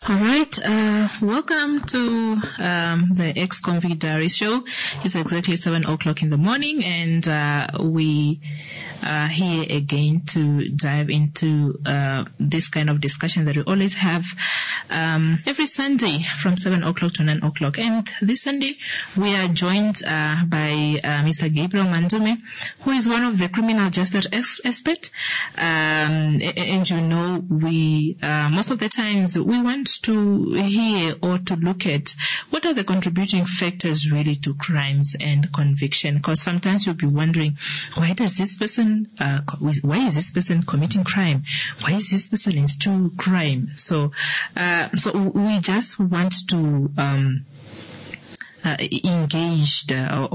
All right. Welcome to the Ex-Convict Diary Show. It's exactly 7 o'clock in the morning, and we are here again to dive into this kind of discussion that we always have every Sunday from 7 o'clock to 9 o'clock. And this Sunday, we are joined by Mr. Gabriel Mandume, who is one of the criminal justice experts. And you know, we most of the times we want to hear or to look at what are the contributing factors really to crimes and conviction. Because sometimes you'll be wondering, why is this person committing crime? Why is this person into crime? So we just want to engaged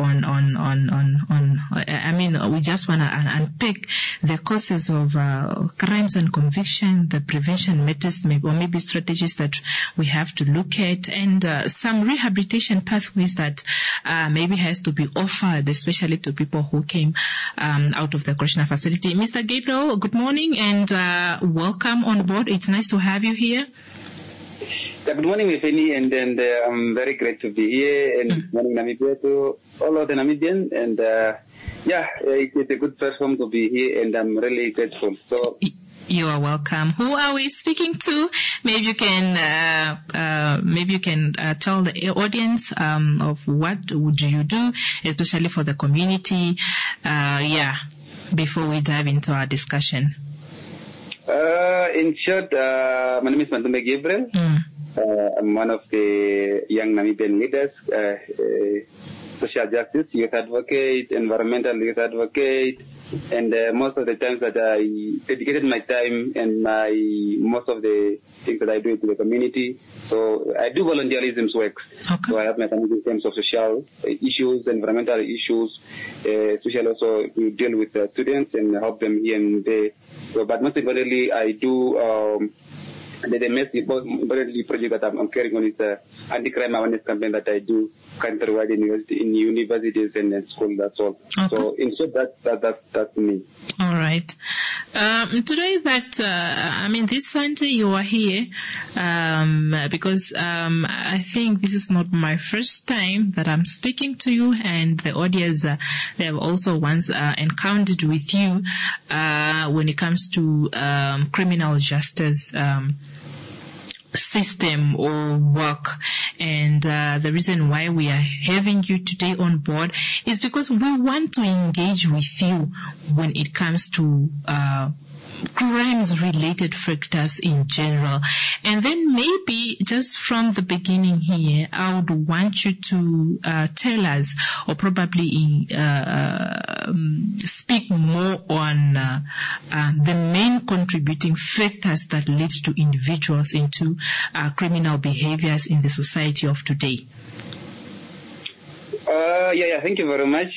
we just want to unpack the causes of crimes and conviction, the prevention methods, maybe strategies that we have to look at, and some rehabilitation pathways that maybe has to be offered, especially to people who came out of the correctional facility. Mr. Gabriel, good morning and welcome on board. It's nice to have you here. Good morning, Mifeni, and I'm very great to be here. And good morning, Namibia, to all of the Namibians. And it's a good platform to be here, and I'm really grateful. So you are welcome. Who are we speaking to? Maybe you can tell the audience of what would you do, especially for the community. Before we dive into our discussion. In short, my name is Mandume Gabriel. I'm one of the young Namibian leaders, social justice, youth advocate, environmental youth advocate, and most of the times that I dedicated my time and most of the things that I do to the community. So I do volunteerism work. Okay. So I have my community in terms of social issues, environmental issues, especially also to deal with students and help them here and there. So, but most importantly, I do the most important project that I'm carrying on is the anti-crime awareness campaign that I do countrywide in universities and schools. That's all. Okay. So in short, that's me. All right. Today this Sunday you are here because I think this is not my first time that I'm speaking to you, and the audience they have also once encountered with you when it comes to criminal justice system or work. And the reason why we are having you today on board is because we want to engage with you when it comes to crimes-related factors in general. And then maybe just from the beginning here, I would want you to tell us, or probably speak more on the main contributing factors that lead to individuals into criminal behaviors in the society of today. Thank you very much.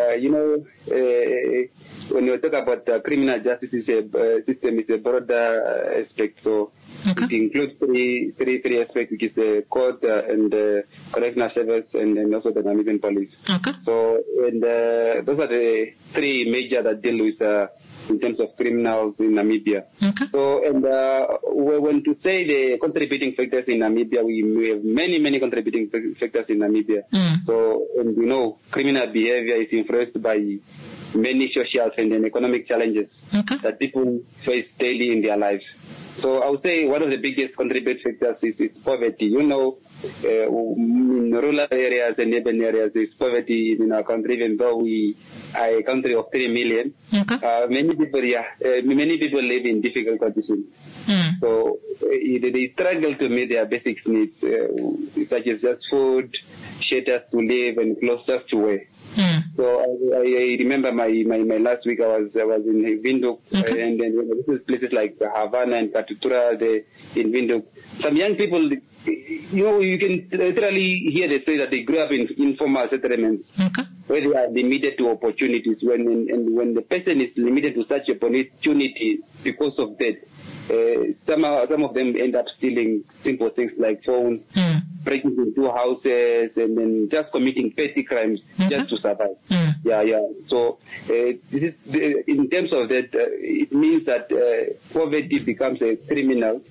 When you talk about criminal justice system, is a broader aspect. So okay. It includes three aspects, which is the court and the correctional service and also the Namibian police. Okay. So those are the three major that deal with in terms of criminals in Namibia. Okay. So when to say the contributing factors in Namibia, we have many contributing factors in Namibia. So criminal behavior is influenced by many social and economic challenges that people face daily in their lives. So I would say one of the biggest contributing factors is poverty. In rural areas and urban areas, there's poverty in our country, even though we are a country of 3 million. Many people live in difficult conditions. So they struggle to meet their basic needs, such as just food, shelters to live, and clothes to wear. So I remember my last week I was in Windhoek, and then this is places like Havana and Katutura in Windhoek. Some young people, you can literally hear they say that they grew up in informal settlements where they are limited to opportunities. When the person is limited to such opportunity because of that, some of them end up stealing simple things like phones, breaking into houses, and then just committing petty crimes just to survive. So this is in terms of that, it means that poverty becomes a criminal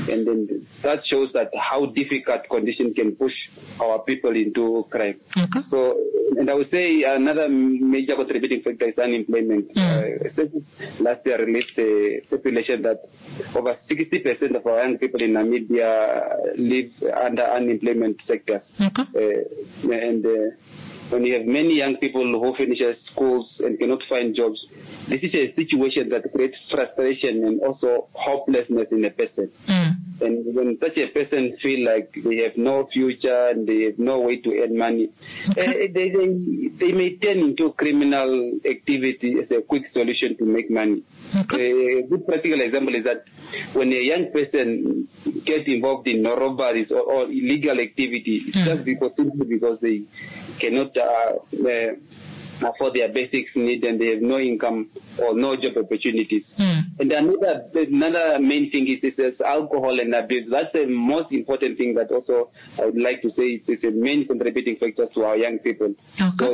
And then that shows that how difficult conditions can push our people into crime. Okay. So, and I would say another major contributing factor is unemployment. Last year released a population that over 60% of our young people in Namibia live under unemployment sectors. Okay. When you have many young people who finish schools and cannot find jobs, this is a situation that creates frustration and also hopelessness in a person. And when such a person feel like they have no future and they have no way to earn money, they may turn into criminal activity as a quick solution to make money. A good practical example is that when a young person gets involved in robberies or illegal activity, it's just simply because they cannot afford their basic needs and they have no income or no job opportunities. And another main thing is alcohol and abuse. That's the most important thing that also I would like to say is a main contributing factor to our young people. So,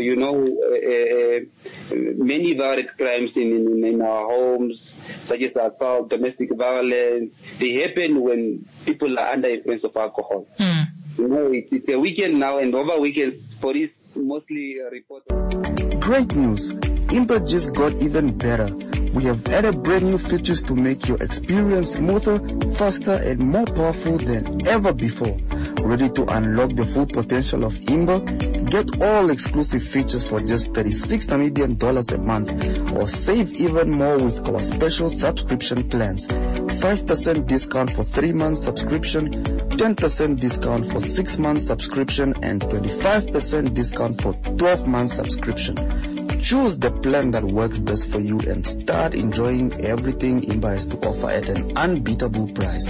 many violent crimes in our homes, such as assault, domestic violence, they happen when people are under influence of alcohol. It's a weekend now, and over weekends, police mostly report. Great news! Imba just got even better. We have added brand new features to make your experience smoother, faster, and more powerful than ever before. Ready to unlock the full potential of Imba? Get all exclusive features for just $36 Namibian a month, or save even more with our special subscription plans. 5% discount for 3 months subscription, 10% discount for 6 months subscription, and 25% discount for 12 months subscription. Choose the plan that works best for you and start enjoying everything Imba has to offer at an unbeatable price.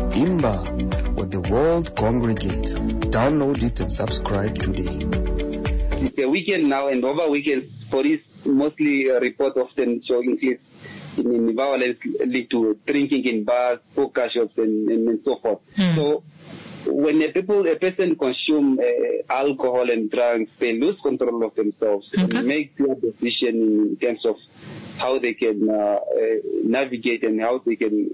Imba, where the world congregates. Download it and subscribe today. It's a weekend now, and over weekends, police mostly report often showing clips in violence lead to drinking in bars, poker shops, and so forth. So when a person consume alcohol and drugs, they lose control of themselves and make poor decision in terms of how they can navigate and how they can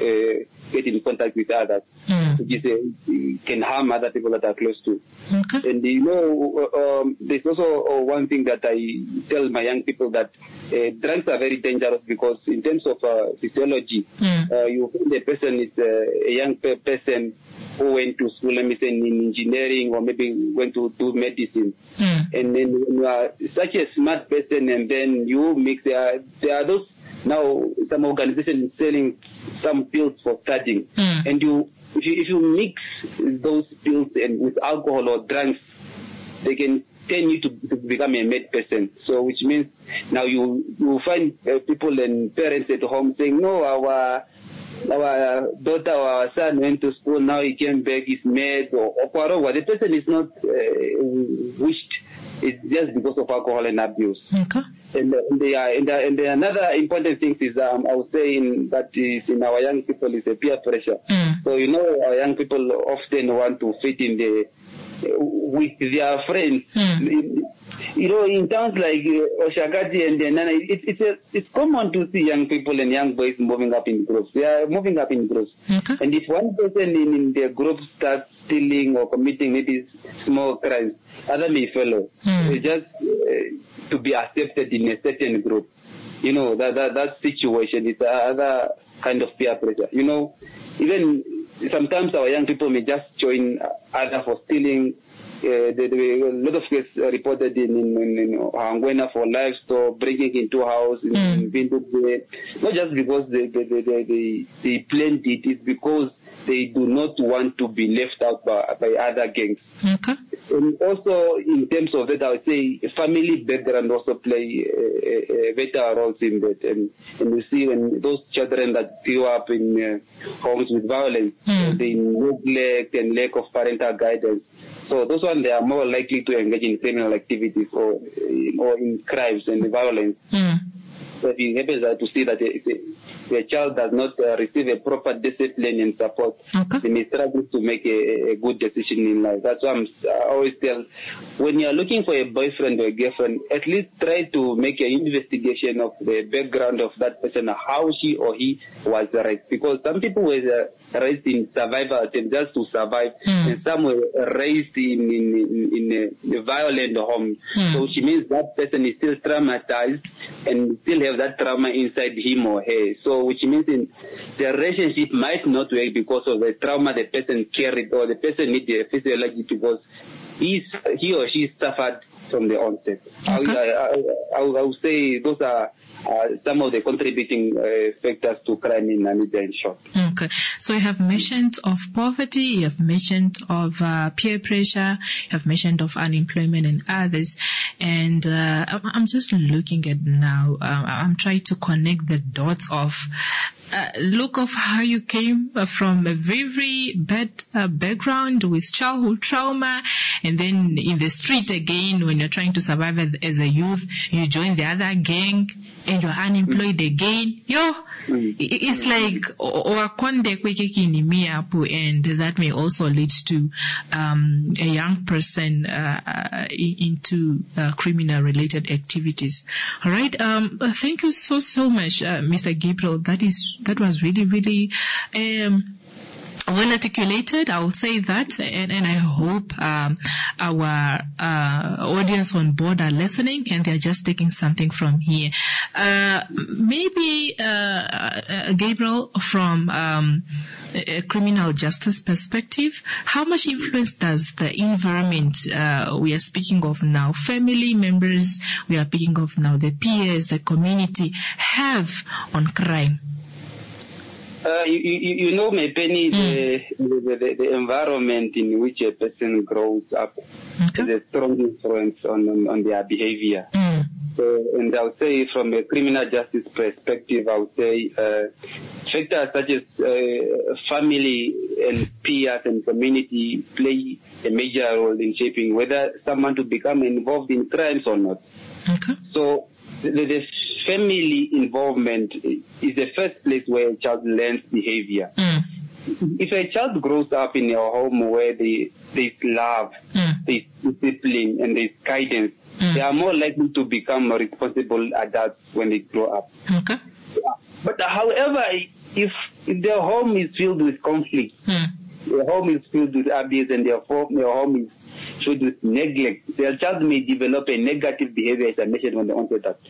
get in contact with others, which can harm other people that are close to. And there's also one thing that I tell my young people, that drugs are very dangerous, because in terms of physiology, you find a person is a young person who went to school, let me say in engineering, or maybe went to do medicine. And then you are such a smart person, and then you mix, there are those, now some organizations selling some pills for studying. And if you mix those pills and with alcohol or drugs, they can turn you to become a mad person. So which means now you find people and parents at home saying, no, our daughter or our son went to school, now he came back, he's mad, or whatever. The person is not wished. It's just because of alcohol and abuse. And another important thing is, I would say, that is in our young people, is a peer pressure. So our young people often want to fit in with their friends. In towns like Oshakati and Nana, it's common to see young people and young boys moving up in groups. They are moving up in groups. And if one person in their group starts stealing or committing maybe small crimes, other may follow. Just to be accepted in a certain group. That situation is another kind of peer pressure. Even sometimes our young people may just join others for stealing. There were a lot of cases reported in Angwena for livestock, breaking into house in Vinduge. Not just because they planned it, it's because they do not want to be left out by other gangs. And also, in terms of that, I would say family background also play a vital role in that. And you see when those children that grew up in homes with violence, they neglect and lack of parental guidance. So those ones, they are more likely to engage in criminal activities or in crimes and violence. So it happens to see that the child does not receive a proper discipline and support, they may struggle to make a good decision in life. That's why I always tell, when you're looking for a boyfriend or a girlfriend, at least try to make an investigation of the background of that person, how she or he was raised. Because some people were raised in survival attempt just to survive, and some were raised in a violent home. So which means that person is still traumatized and still have that trauma inside him or her. So which means the relationship might not work because of the trauma the person carried, or the person needs a physiology because he or she suffered from the onset. I would say those are some of the contributing factors to crime in Namibia, in short. Okay. So you have mentioned of poverty, you have mentioned of peer pressure, you have mentioned of unemployment and others. And I'm just looking at now, I'm trying to connect the dots of look of how you came from a very, very bad background with childhood trauma, and then in the street again, when you're trying to survive as a youth, you join the other gang and you're unemployed again. It's like and that may also lead to a young person into criminal related activities. All right. Thank you so much, Mr. Gabriel. That was really, really well articulated, I will say that, and I hope our audience on board are listening and they're just taking something from here. Maybe Gabriel, from a criminal justice perspective, how much influence does the environment we are speaking of now, family members we are speaking of now, the peers, the community, have on crime? You know, Penny, the environment in which a person grows up is a strong influence on their behavior. And I would say, from a criminal justice perspective, I would say factors such as family and peers and community play a major role in shaping whether someone to become involved in crimes or not. So the family involvement is the first place where a child learns behavior. If a child grows up in a home where there's love, there's discipline, and there's guidance, they are more likely to become responsible adults when they grow up. But however, if their home is filled with conflict, their home is filled with abuse, and their home is filled with neglect, their child may develop a negative behavior, as I mentioned when the onset that.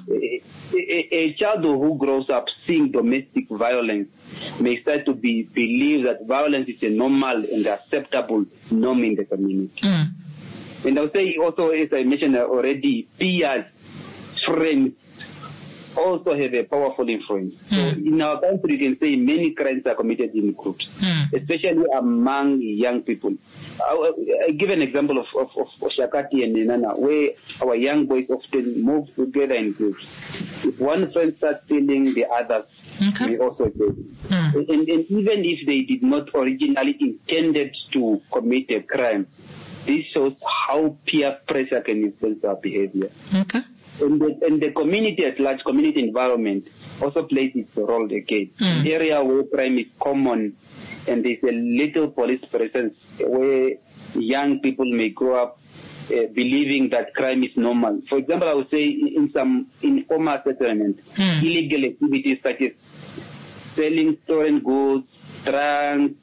A child who grows up seeing domestic violence may start to believe that violence is a normal and acceptable norm in the community. And I'll say also, as I mentioned already, peers, friends also have a powerful influence. So in our country, you can say many crimes are committed in groups, especially among young people. I give an example of Shakati and Nenana, where our young boys often move together in groups. If one friend starts stealing, the others may also do. And even if they did not originally intended to commit a crime, this shows how peer pressure can influence our behavior. And the community at large, community environment, also plays its role again. An area where crime is common and there's a little police presence, where young people may grow up believing that crime is normal. For example, I would say in some informal settlement, illegal activities such as selling stolen goods, drunk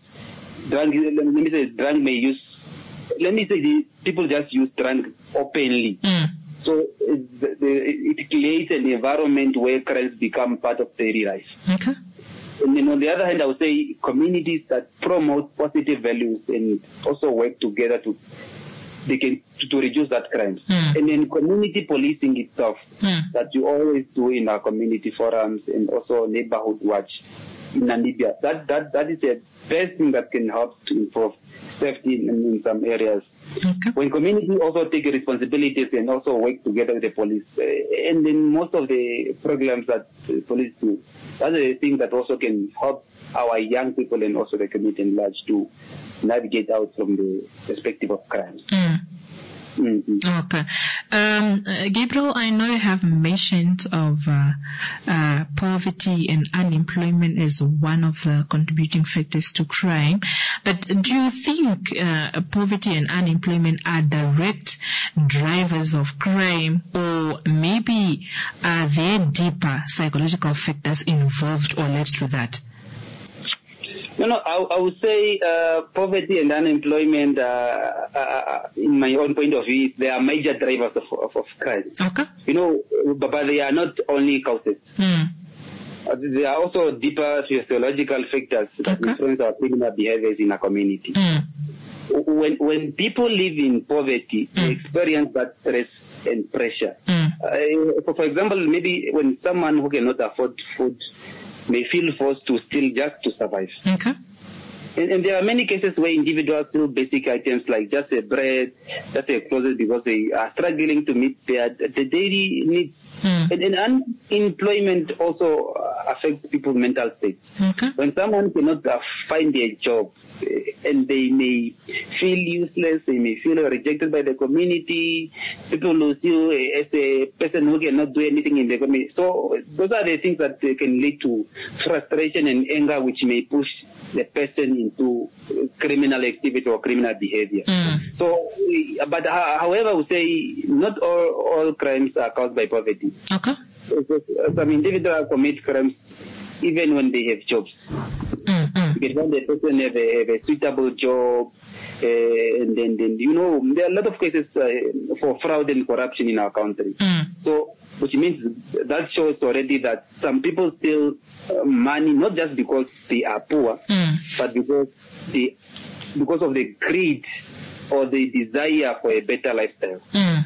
people just use drunk openly. So it creates an environment where crimes become part of daily life. And then on the other hand, I would say communities that promote positive values and also work together to reduce that crimes. And then community policing itself, that you always do in our community forums and also neighborhood watch in Namibia. That is the best thing that can help to improve safety in some areas. When community also take responsibilities and also work together with the police, and in most of the programs that the police do, that's a thing that also can help our young people and also the community in large to navigate out from the perspective of crimes. Okay. Gabriel, I know you have mentioned of poverty and unemployment as one of the contributing factors to crime, but do you think poverty and unemployment are direct drivers of crime, or maybe are there deeper psychological factors involved or led to that? No, I would say poverty and unemployment, in my own point of view, they are major drivers of crime. Okay. But they are not only causes. There are also deeper physiological factors that influence our criminal behaviors in a community. When people live in poverty, they experience that stress and pressure. For example, maybe when someone who cannot afford food may feel forced to steal just to survive. Okay. And there are many cases where individuals steal basic items like just a bread, just a clothes, because they are struggling to meet their daily needs. And unemployment also affects people's mental state. Okay. When someone cannot find a job, and they may feel useless, they may feel rejected by the community, people lose you as a person who cannot do anything in the community. So those are the things that can lead to frustration and anger, which may push the person into criminal activity or criminal behavior. So, but however, we say not all crimes are caused by poverty. Okay. Some individuals commit crimes even when they have jobs. Because when the person have a suitable job, and then there are a lot of cases for fraud and corruption in our country. So, which means that shows already that some people steal money not just because they are poor, but because of the greed or the desire for a better lifestyle.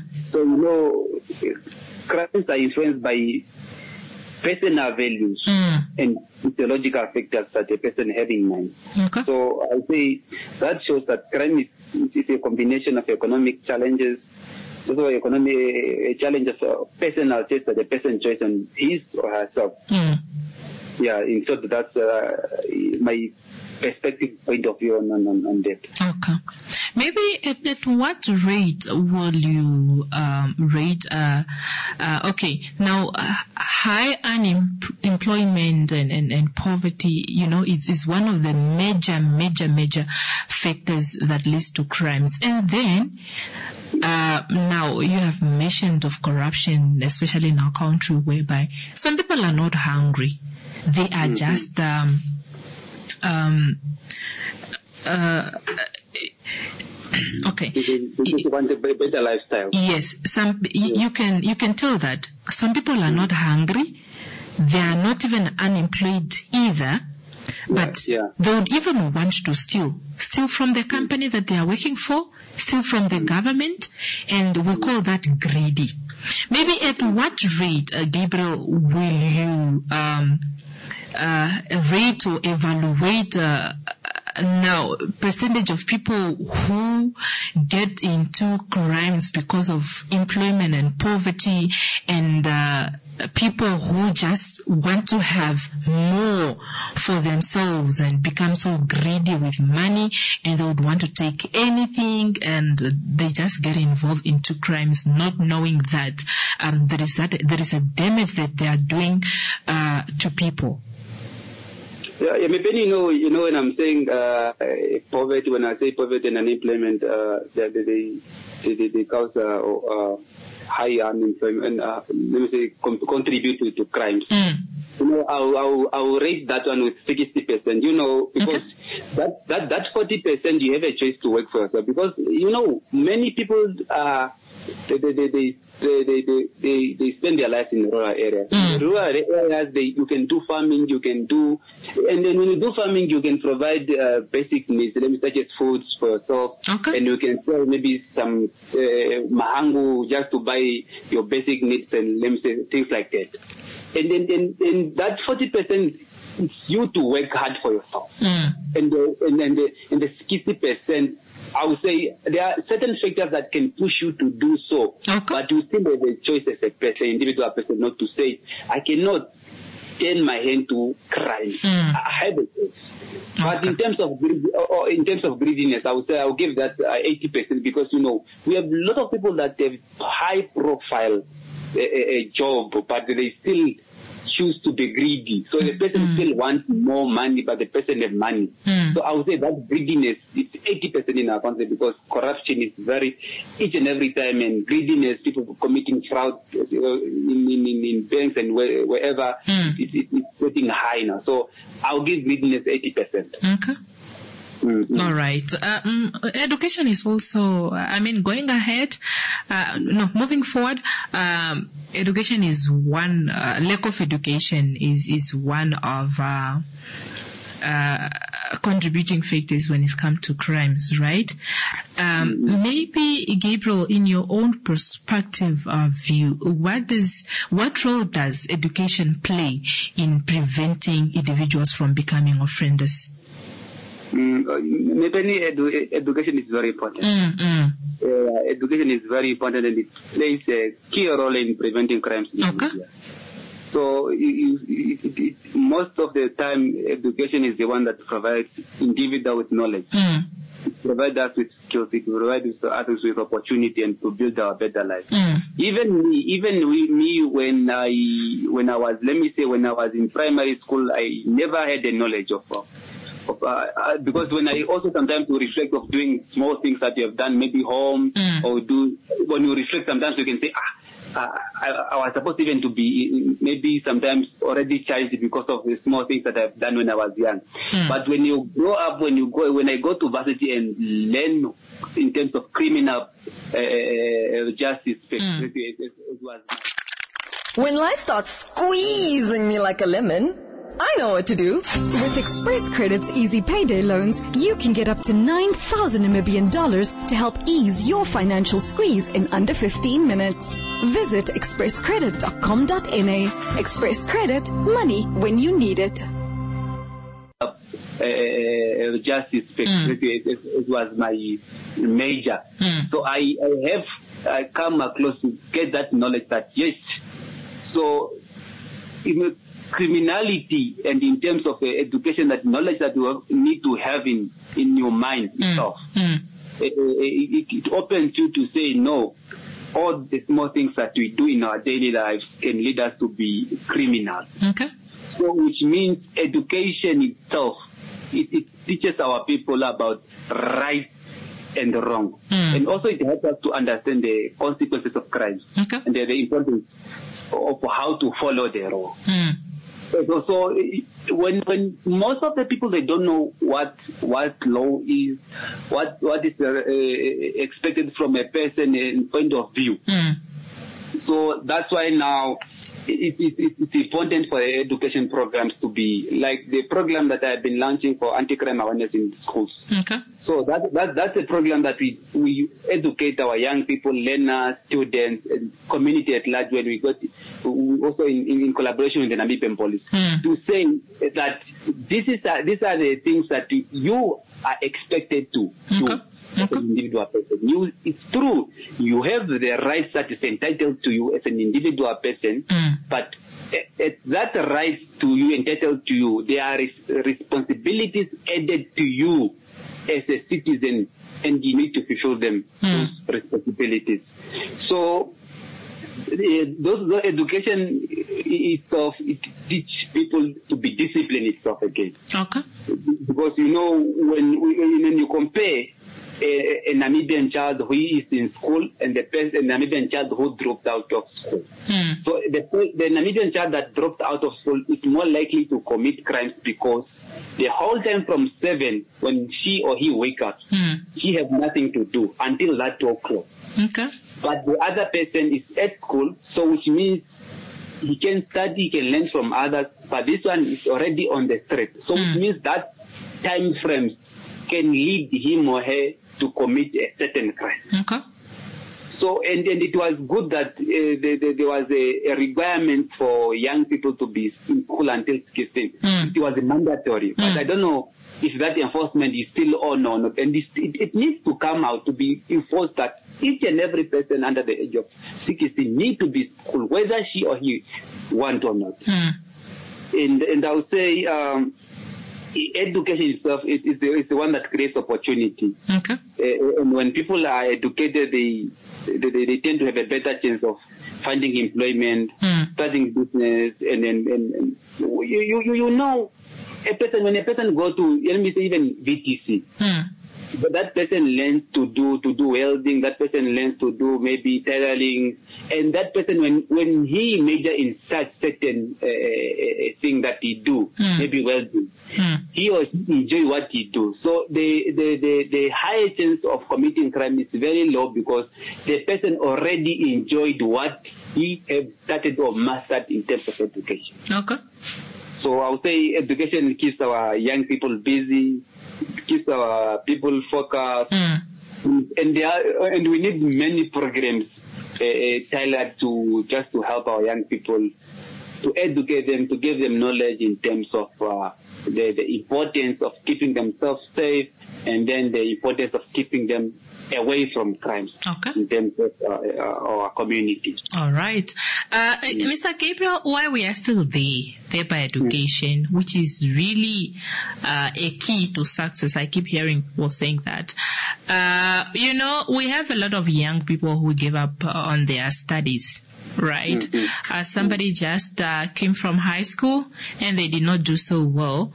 So crimes are influenced by personal values and physiological factors that a person has in mind. Okay. So I say that shows that crime is a combination of economic challenges, also economic challenges, personal choice that the person chooses on his or herself. Yeah, in short, that's my perspective point of view on that. Okay. Maybe at what rate will you rate? Okay, now high unemployment and poverty, is one of the major factors that leads to crimes. And then now you have mentioned of corruption, especially in our country, whereby some people are not hungry; they are just okay. You want a better lifestyle. Yes, you can tell that some people are not hungry, they are not even unemployed either, but they would even want to steal from the company that they are working for, steal from the government, and we call that greedy. Maybe at what rate, Gabriel, will you rate or evaluate now percentage of people who get into crimes because of employment and poverty, and people who just want to have more for themselves and become so greedy with money, and they would want to take anything, and they just get involved into crimes not knowing that there is a damage that they are doing to people. Yeah, maybe when I'm saying poverty, when I say poverty and unemployment, they cause high unemployment. Let me say contribute to crimes. I'll rate that one with 60%. Because that 40% you have a choice to work for yourself. Because many people they spend their lives in rural areas. In rural areas, you can do farming, and then when you do farming, you can provide basic needs, such as foods for yourself, and you can sell maybe some mahangu just to buy your basic needs, and let me say things like that. And then that 40% is you to work hard for yourself, and the 60%. I would say there are certain factors that can push you to do so, but you still have a choice as a person, individual person, not to say, I cannot turn my hand to crime. I have a choice. But in terms of greediness, I would say I'll give that 80% because, we have a lot of people that have high profile a job, but they still choose to be greedy. So the person still wants more money, but the person has money. So I would say that greediness is 80% in our country because corruption is each and every time, and greediness, people committing fraud in banks and wherever, it's getting high now. So I'll give greediness 80%. Okay. All right. Education is also, going ahead, moving forward, education is one, lack of education is one of, contributing factors when it's come to crimes, right? Maybe, Gabriel, in your own perspective of view, what role does education play in preventing individuals from becoming offenders? Maybe education is very important. Education is very important, and it plays a key role in preventing crimes in India. So most of the time, education is the one that provides individual with knowledge. It provides us with skills. It provides us with opportunity and to build our better life. Even me, when I was in primary school, I never had the knowledge of because when I also sometimes reflect of doing small things that you have done, maybe home, or when you reflect, sometimes you can say, I was supposed even to be maybe sometimes already charged because of the small things that I've done when I was young. But when you grow up, when I go to varsity and learn in terms of criminal justice, it was. When life starts squeezing me like a lemon, I know what to do. With Express Credit's easy payday loans, you can get up to 9,000 Namibian dollars to help ease your financial squeeze in under 15 minutes. Visit expresscredit.com.na. Express Credit, money when you need it. Justice, it was my major. So I come across to get that knowledge that yes. So criminality and in terms of education, that knowledge that you need to have in your mind itself. It opens you to say no. All the small things that we do in our daily lives can lead us to be criminals. Okay. So which means education itself, it teaches our people about right and wrong. And also it helps us to understand the consequences of crimes and the importance of how to follow the law. So when most of the people, they don't know what law is, what is expected from a person in point of view. So that's why now it's important for education programs to be like the program that I've been launching for anti-crime awareness in schools. Okay. So that's a program that we educate our young people, learners, students, and community at large. When we got also in collaboration with the Namibian police to say that these are the things that you are expected to do. As an individual person. It's true, you have the rights that is entitled to you as an individual person, but that right to you, entitled to you, there are responsibilities added to you as a citizen, and you need to fulfill them, those responsibilities. So, those education itself, it teaches people to be disciplined itself again. Okay. Because, when you compare a Namibian child who is in school and the Namibian child who dropped out of school. So the Namibian child that dropped out of school is more likely to commit crimes because the whole time from 7, when she or he wake up, he has nothing to do until that 2 o'clock. Okay. But the other person is at school, so which means he can study, he can learn from others, but this one is already on the street. So which means that time frame can lead him or her to commit a certain crime. Okay. So, and it was good that there was a requirement for young people to be in school until 16. It was mandatory. But I don't know if that enforcement is still on or not. And it needs to come out to be enforced that each and every person under the age of 16 need to be in school, whether she or he want or not. And I would say education itself is the one that creates opportunity. Okay. And when people are educated, they tend to have a better chance of finding employment, starting business, and you know, when a person go to, let me say, even VTC, but that person learns to do welding, that person learns to do maybe tailoring, and that person, when he major in such certain thing that he do, maybe welding, he or she enjoy what he do. So the higher chance of committing crime is very low because the person already enjoyed what he have started or mastered in terms of education. Okay. So I would say education keeps our young people busy, keeps our people focused, and we need many programs tailored to help our young people, to educate them, to give them knowledge in terms of the importance of keeping themselves safe, and then the importance of keeping them away from crimes in terms of our community. All right. Mr. Gabriel, while we are still there by education, which is really a key to success, I keep hearing people saying that. We have a lot of young people who give up on their studies. Right. Somebody just came from high school and they did not do so well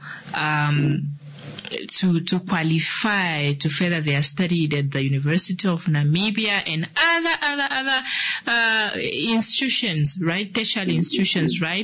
to qualify to further their study at the University of Namibia and other institutions, right? Tertiary institutions, right?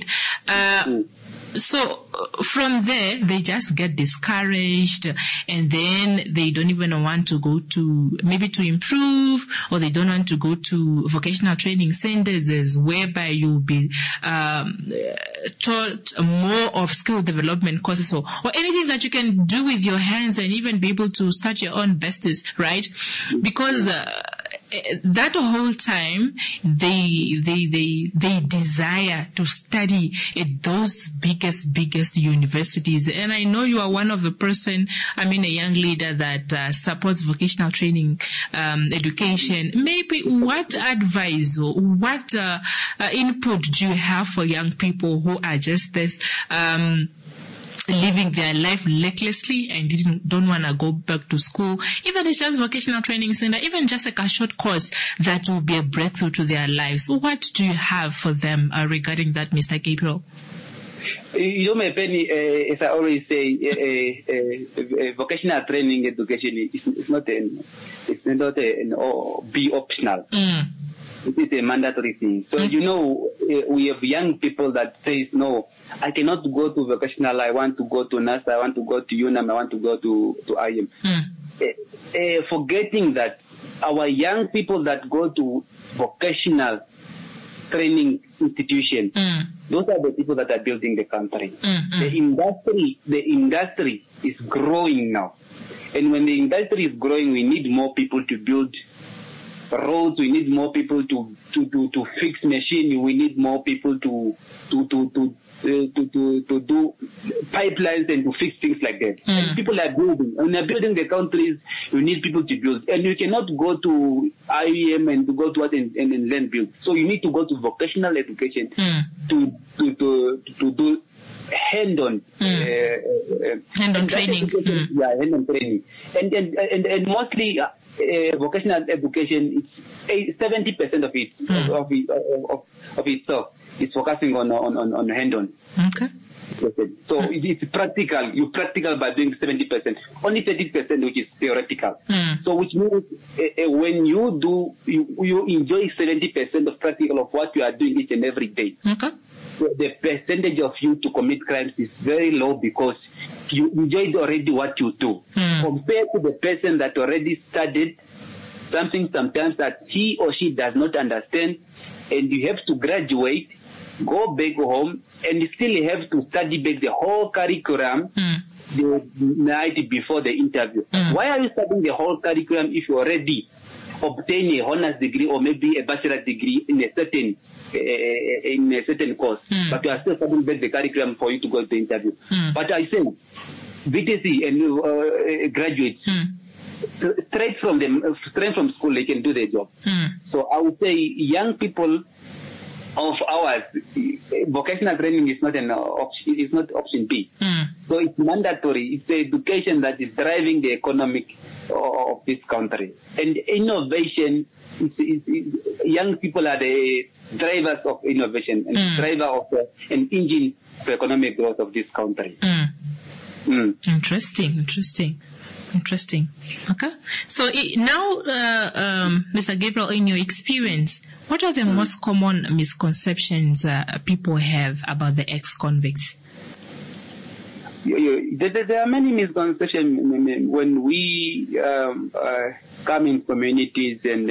So from there, they just get discouraged, and then they don't even want to go to, maybe to improve, or they don't want to go to vocational training centers whereby you'll be taught more of skill development courses or anything that you can do with your hands and even be able to start your own business, right? Because that whole time they desire to study at those biggest universities. And I know you are one of the a young leader that supports vocational training education. Maybe what advice or what input do you have for young people who are just this living their life recklessly and don't want to go back to school, even it's just vocational training center, even just like a short course that will be a breakthrough to their lives? What do you have for them regarding that, Mr. Gabriel? My Penny, as I always say, vocational training education is not be optional. It is a mandatory thing. So, we have young people that say, no, I cannot go to vocational. I want to go to NASA. I want to go to UNAM. I want to go to IM. Forgetting that our young people that go to vocational training institutions, those are the people that are building the country. The industry is growing now. And when the industry is growing, we need more people to build roads, we need more people to fix machines, we need more people to do pipelines and to fix things like that. And people are building. When they're building the countries, you need people to build. And you cannot go to IEM and to go to what and learn build. So you need to go to vocational education to do hand-on training. Yeah, hand-on training. And mostly vocational education, it's 70% of itself is focusing on hand-on. Okay. So it's practical. You practical by doing 70%. Only 30% which is theoretical. So which means when you do, you enjoy 70% of practical of what you are doing each and every day. Okay. So the percentage of you to commit crimes is very low because you enjoyed already what you do. Compared to the person that already studied something sometimes that he or she does not understand, and you have to graduate, go back home, and still have to study back the whole curriculum the night before the interview. Why are you studying the whole curriculum if you already obtain a honors degree or maybe a bachelor degree in a certain course, but you are still studying back the curriculum for you to go to the interview? But I say, VTC and graduates, straight from school, they can do their job. So I would say young people of ours, vocational training is not an option. It's not option B. So it's mandatory. It's the education that is driving the economic of this country. And innovation, young people are the drivers of innovation and driver of an engine for economic growth of this country. Interesting. Okay. So now, Mr. Gabriel, in your experience, what are the most common misconceptions people have about the ex-convicts? There are many misconceptions when we come in communities and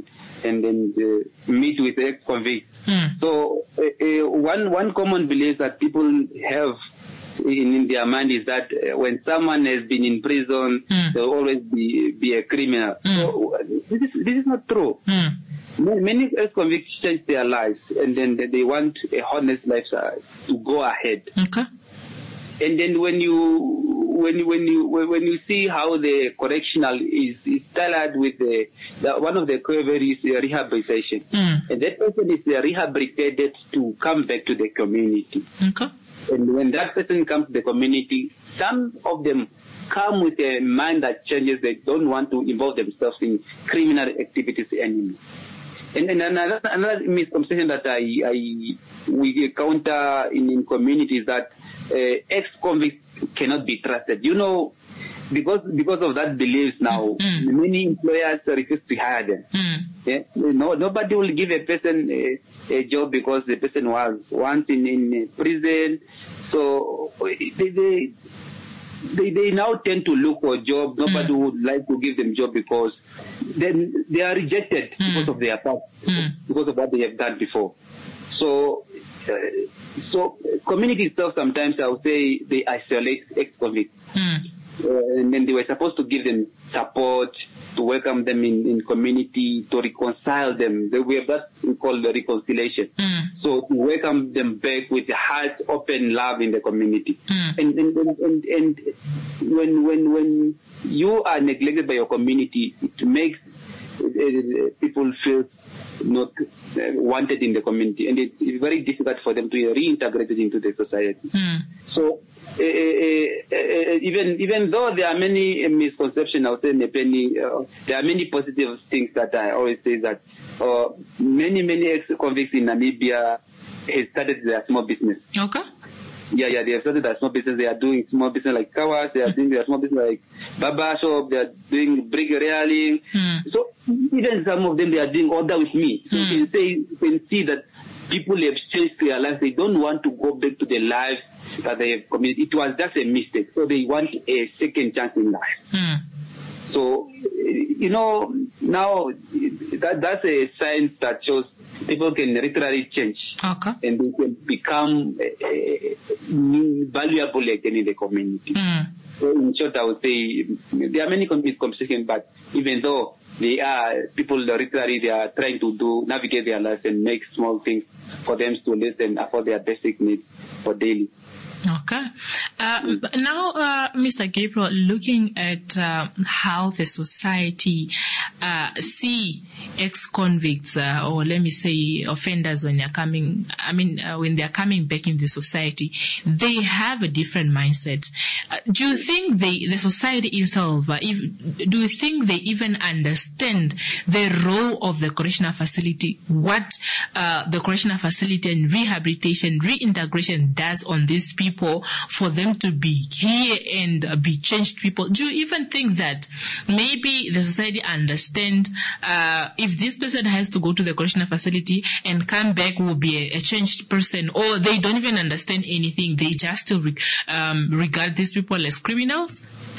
meet with ex-convicts. So one common belief that people have in their mind is that when someone has been in prison, they'll always be a criminal. So this is not true. Many ex-convicts change their lives, and then they want a honest life to go ahead. Okay. And then when you see how the correctional is tailored with one of the criteria is rehabilitation, and that person is rehabilitated to come back to the community. Okay. And when that person comes to the community, some of them come with a mind that changes. They don't want to involve themselves in criminal activities anymore. And another misconception that we encounter in communities that ex-convicts cannot be trusted. You know, because of that belief now, many employers refuse to hire them. Yeah? Nobody will give a person a job because the person was once in prison. So they now tend to look for a job. Nobody would like to give them job because then they are rejected because of their past, because of what they have done before. So community itself sometimes I would say they isolate ex-convicts. And then they were supposed to give them support, to welcome them in community, to reconcile them. We have that we call the reconciliation. So to welcome them back with a heart, open love in the community. And when you are neglected by your community, it makes people feel not wanted in the community, and it's very difficult for them to reintegrate into the society. So even though there are many misconceptions, I would say, there are many positive things that I always say that many ex-convicts in Namibia have started their small business. Okay. Yeah, they have started their small business. They are doing small business like kawas. They are doing their small business like baba shop. They are doing brick railing. So even some of them, they are doing order with me. So you can see that people have changed their lives. They don't want to go back to the life that they have committed. It was just a mistake. So they want a second chance in life. So, now that's a science that shows people can literally change. Okay. And they can become valuable again in the community. So in short, I would say there are many misconceptions, but even though they are people literally, they are trying to navigate their lives and make small things for them to live and afford their basic needs for daily. Okay. Now, Mr. Gabriel, looking at how the society see ex-convicts or let me say offenders when they're coming, when they're coming back in the society, they have a different mindset. Do you think the society itself, do you think they even understand the role of the correctional facility, what the correctional facility and rehabilitation, reintegration does on these people for them to be here and be changed people? Do you even think that maybe the society understand if this person has to go to the correctional facility and come back will be a changed person, or they don't even understand anything, they just still regard these people as criminals?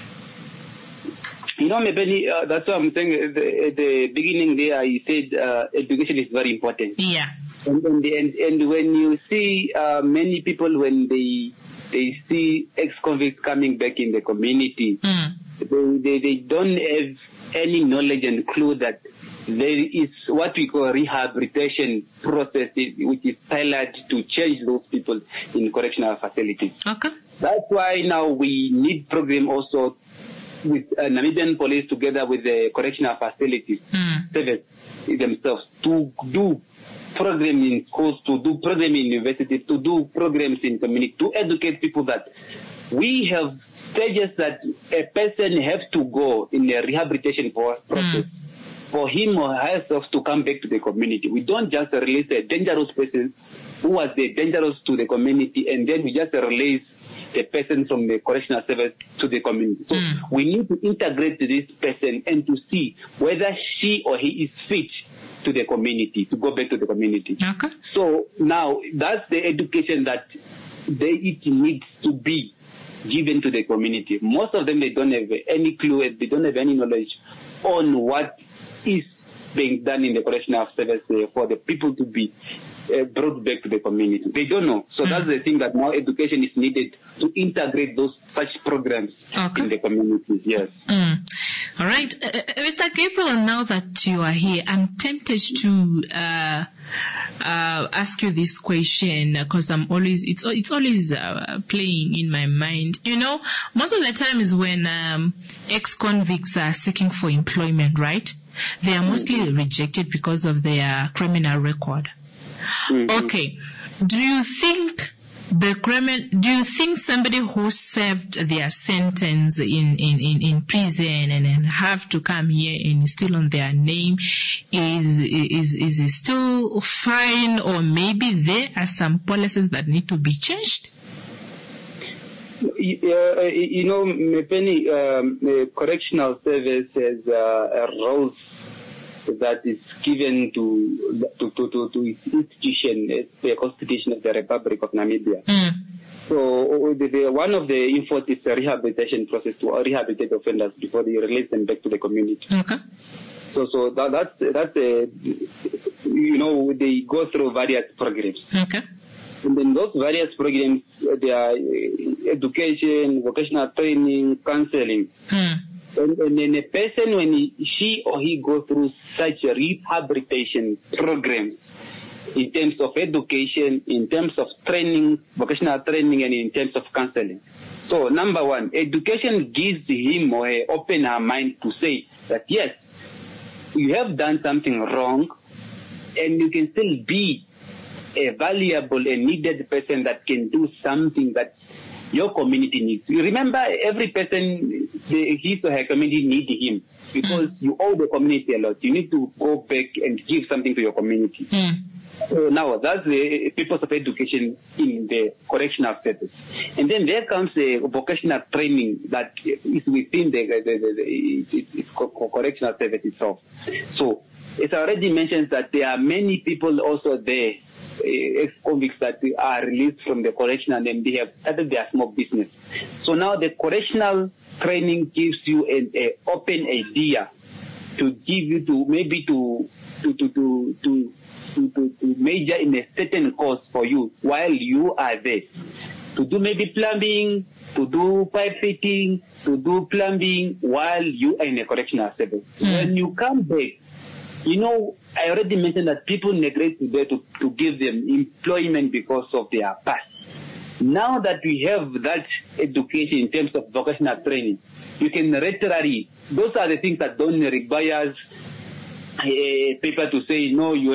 Maybe that's what I'm saying at the beginning there. I said education is very important. Yeah. And when you see many people, when they see ex-convicts coming back in the community, they don't have any knowledge and clue that there is what we call rehabilitation process, which is tailored to change those people in correctional facilities. Okay. That's why now we need program also with Namibian police together with the correctional facilities service themselves to do programs in schools, to do programs in universities, to do programs in community, to educate people that we have stages that a person has to go in a rehabilitation process for him or herself to come back to the community. We don't just release a dangerous person who was dangerous to the community and then we just release the person from the correctional service to the community. So we need to integrate this person and to see whether she or he is fit to the community, to go back to the community. Okay. So now that's the education that it needs to be given to the community. Most of them, they don't have any clue, they don't have any knowledge on what is being done in the correctional service for the people to be brought back to the community. They don't know. So that's the thing, that more education is needed to integrate such programs in the community. Yes. All right. Mr. Gabriel, now that you are here, I'm tempted to ask you this question because it's always playing in my mind. You know, most of the time is when ex-convicts are seeking for employment, right? They are mostly rejected because of their criminal record. Okay. Do you think somebody who served their sentence in prison and then have to come here and still on their name is still fine, or maybe there are some policies that need to be changed? You know, Mepeni, the correctional service has a role that is given to its institution, the Constitution of the Republic of Namibia. So one of the efforts is a rehabilitation process to rehabilitate offenders before they release them back to the community. Okay. So that's you know, they go through various programs. Okay. And then those various programs, they are education, vocational training, counseling. And then a person, when she or he goes through such a rehabilitation program, in terms of education, in terms of training, vocational training, and in terms of counseling. So, number one, education gives him or her open her mind to say that, yes, you have done something wrong, and you can still be a valuable and needed person that can do something that your community needs. You remember, every person, his or her community needs him because you owe the community a lot. You need to go back and give something to your community. So now, that's the purpose of education in the correctional service. And then there comes a vocational training that is within the correctional service itself. So it's already mentioned that there are many people also there, ex-convicts that are released from the correctional and they have started their small business. So now the correctional training gives you an open idea to give you to maybe to major in a certain course for you while you are there. To do maybe plumbing, to do pipe fitting, to do plumbing while you are in a correctional service. When you come back, you know, I already mentioned that people neglect to give them employment because of their past. Now that we have that education in terms of vocational training, you can literally, those are the things that don't require paper to say, no, you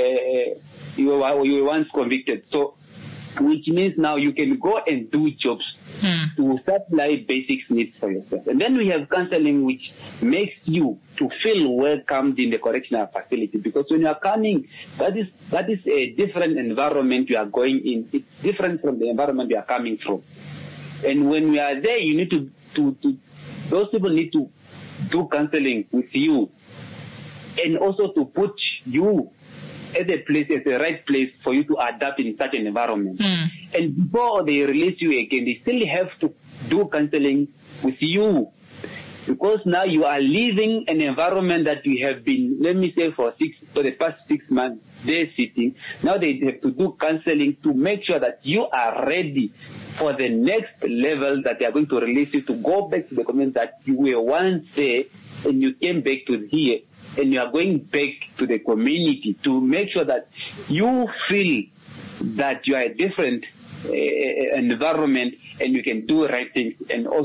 were once convicted. So, which means now you can go and do jobs to supply basic needs for yourself. And then we have counseling, which makes you to feel welcomed in the correctional facility, because when you are coming, that is a different environment you are going in. It's different from the environment you are coming from. And when we are there, you need to those people need to do counseling with you, and also to put you at the right place for you to adapt in such an environment. And before they release you again, they still have to do counseling with you, because now you are leaving an environment that you have been, let me say, for the past 6 months, they're sitting. Now they have to do counseling to make sure that you are ready for the next level that they are going to release you, to go back to the community that you were once there and you came back to here. And you are going back to the community to make sure that you feel that you are a different environment and you can do right things, and also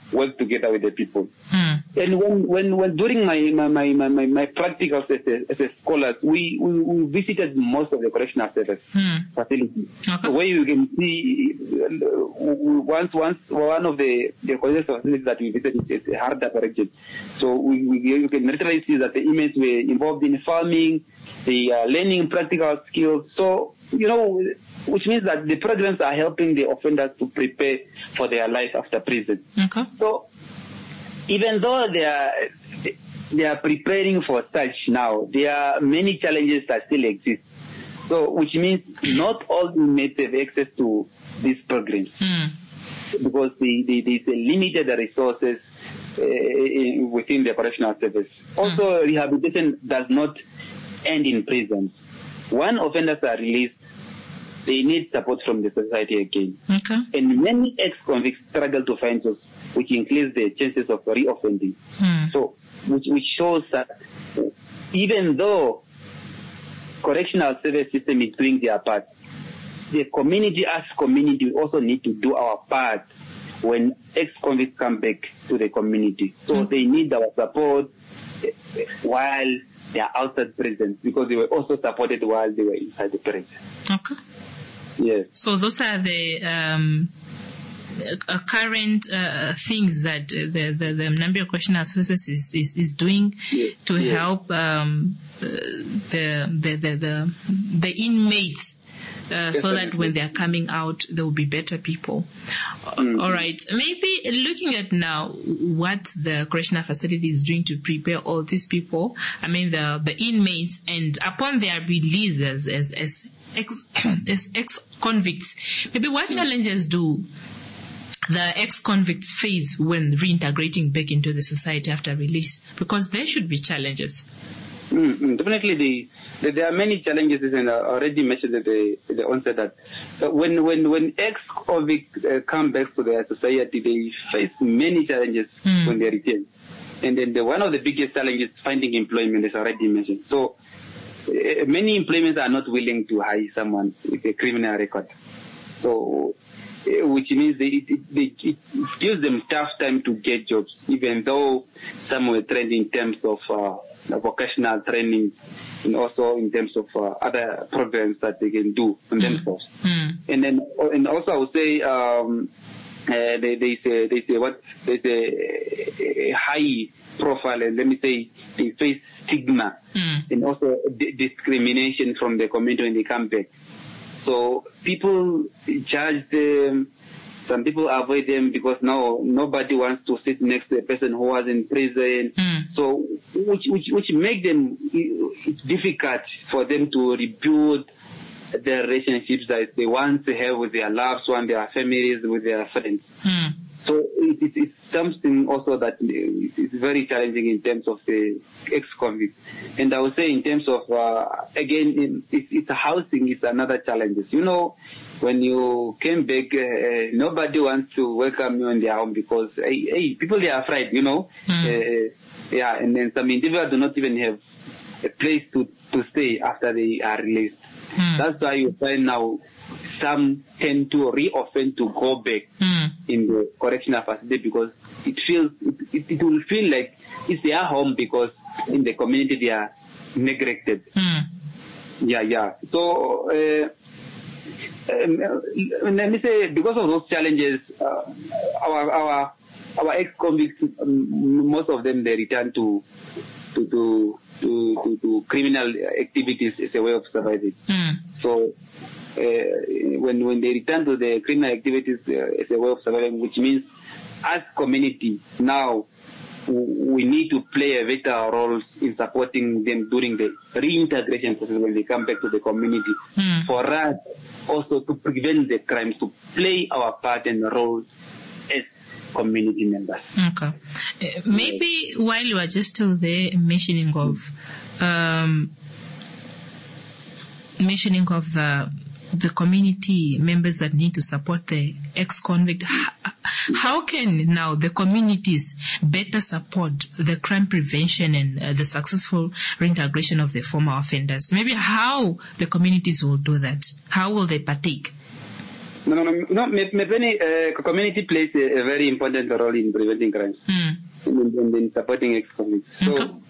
work together with the people. And when during my practicals as a scholars, we visited most of the correctional service facilities. So where you can see once one of the correctional facilities that we visited is a Harda region. So you can literally see that the inmates were involved in farming, they are learning practical skills. So, which means that the programs are helping the offenders to prepare for their life after prison. So, even though they are preparing for such now, there are many challenges that still exist. So, which means not all inmates have access to these programs because there's a limited resources within the correctional service. Also, rehabilitation does not end in prisons. When offenders are released, they need support from the society again. And many ex-convicts struggle to find those, which increases the chances of reoffending. So, which shows that even though correctional service system is doing their part, the community as community also need to do our part when ex-convicts come back to the community. So they need our support while they are outside prison, because they were also supported while they were inside the prison. Yes. So those are the current things that the Namibia Correctional Services is doing to help the inmates. So that when they are coming out, they will be better people. All right. Maybe looking at now what the correctional facility is doing to prepare all these people, I mean the inmates, and upon their release as ex-convicts, maybe what challenges do the ex-convicts face when reintegrating back into the society after release? Because there should be challenges. Definitely, there are many challenges, and I already mentioned at the onset that when ex-convicts come back to their society, they face many challenges when they return. And then one of the biggest challenges is finding employment, as I already mentioned. So many employments are not willing to hire someone with a criminal record. So which means it gives them tough time to get jobs, even though some were trained in terms of vocational training and also in terms of other programs that they can do on themselves. And also I would say there's a high profile, and let me say they face stigma and also discrimination from the community when they come back. So people judge them. Some people avoid them because now nobody wants to sit next to a person who was in prison. So which make them, it's difficult for them to rebuild the relationships that they want to have with their loved ones, their families, with their friends. So it's something also that is very challenging in terms of the ex-convicts. And I would say in terms of, again, it's housing is another challenge. When you came back, nobody wants to welcome you in their home because, people, they are afraid, and then some individuals do not even have a place to stay after they are released. That's why you find now some tend to reoffend to go back in the correctional facility because it will feel like it's their home because in the community they are neglected. So let me say, because of those challenges, our ex-convicts, most of them, they return to criminal activities as a way of surviving. So when they return to the criminal activities as a way of surviving, which means as community now we need to play a vital role in supporting them during the reintegration process when they come back to the community. For us also to prevent the crimes, to play our part and role as community members. Okay. Maybe while you are just still there mentioning of the community members that need to support the ex-convict, how can now the communities better support the crime prevention and the successful reintegration of the former offenders? Maybe how the communities will do that? How will they partake? Community plays a very important role in preventing crimes and in supporting ex-convicts. So,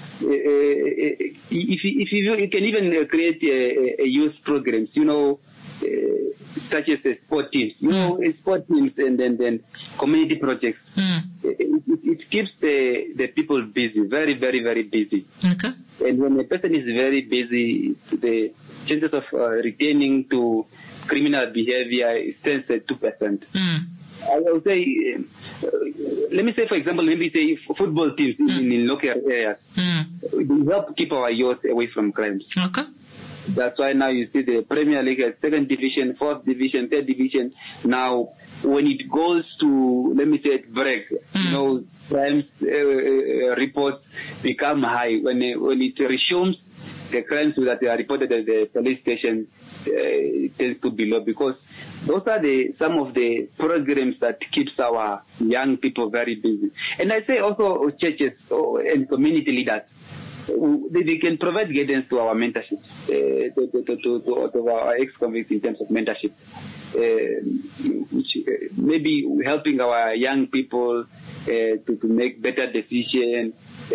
if you can even create a youth programs, such as sport teams, sport teams and then community projects. It keeps the people busy, very, very, very busy. Okay. And when a person is very busy, the chances of retaining to criminal behavior stands at 2%. I will say, let me say, for example, maybe say football teams in local areas. They help keep our youth away from crimes. Okay. That's why now you see the Premier League has 2nd division, 4th division, 3rd division. Now, when it goes to, let me say, break, crimes reports become high. When it resumes, the crimes that are reported at the police station tends to be low, because those are some of the programs that keeps our young people very busy. And I say also churches and community leaders, they can provide guidance to our mentorship, to our ex-convicts in terms of mentorship, which maybe helping our young people to make better decisions,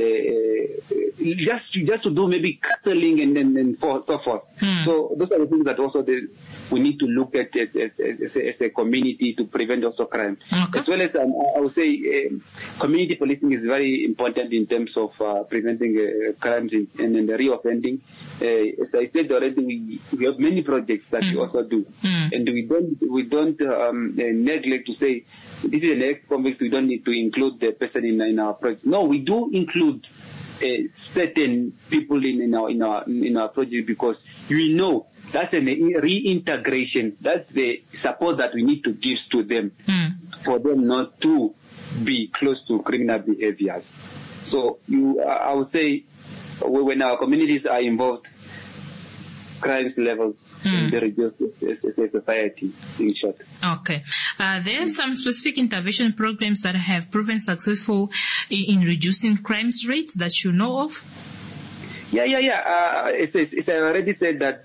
just to do maybe counseling and so forth. So those are the things that also we need to look at as a community to prevent also crime. Okay. As well as I would say community policing is very important in terms of preventing crimes and the reoffending. As I said already, we have many projects that we also do, and we don't neglect to say this is an ex-convict. We don't need to include the person in our project. No, we do include certain people in our project, because we know that's a reintegration. That's the support that we need to give to them for them not to be close to criminal behaviors. So I would say when our communities are involved, crimes levels they reduce as a society, in short. Okay. There are some specific intervention programs that have proven successful in reducing crimes rates that you know of? Yeah. It's I already said that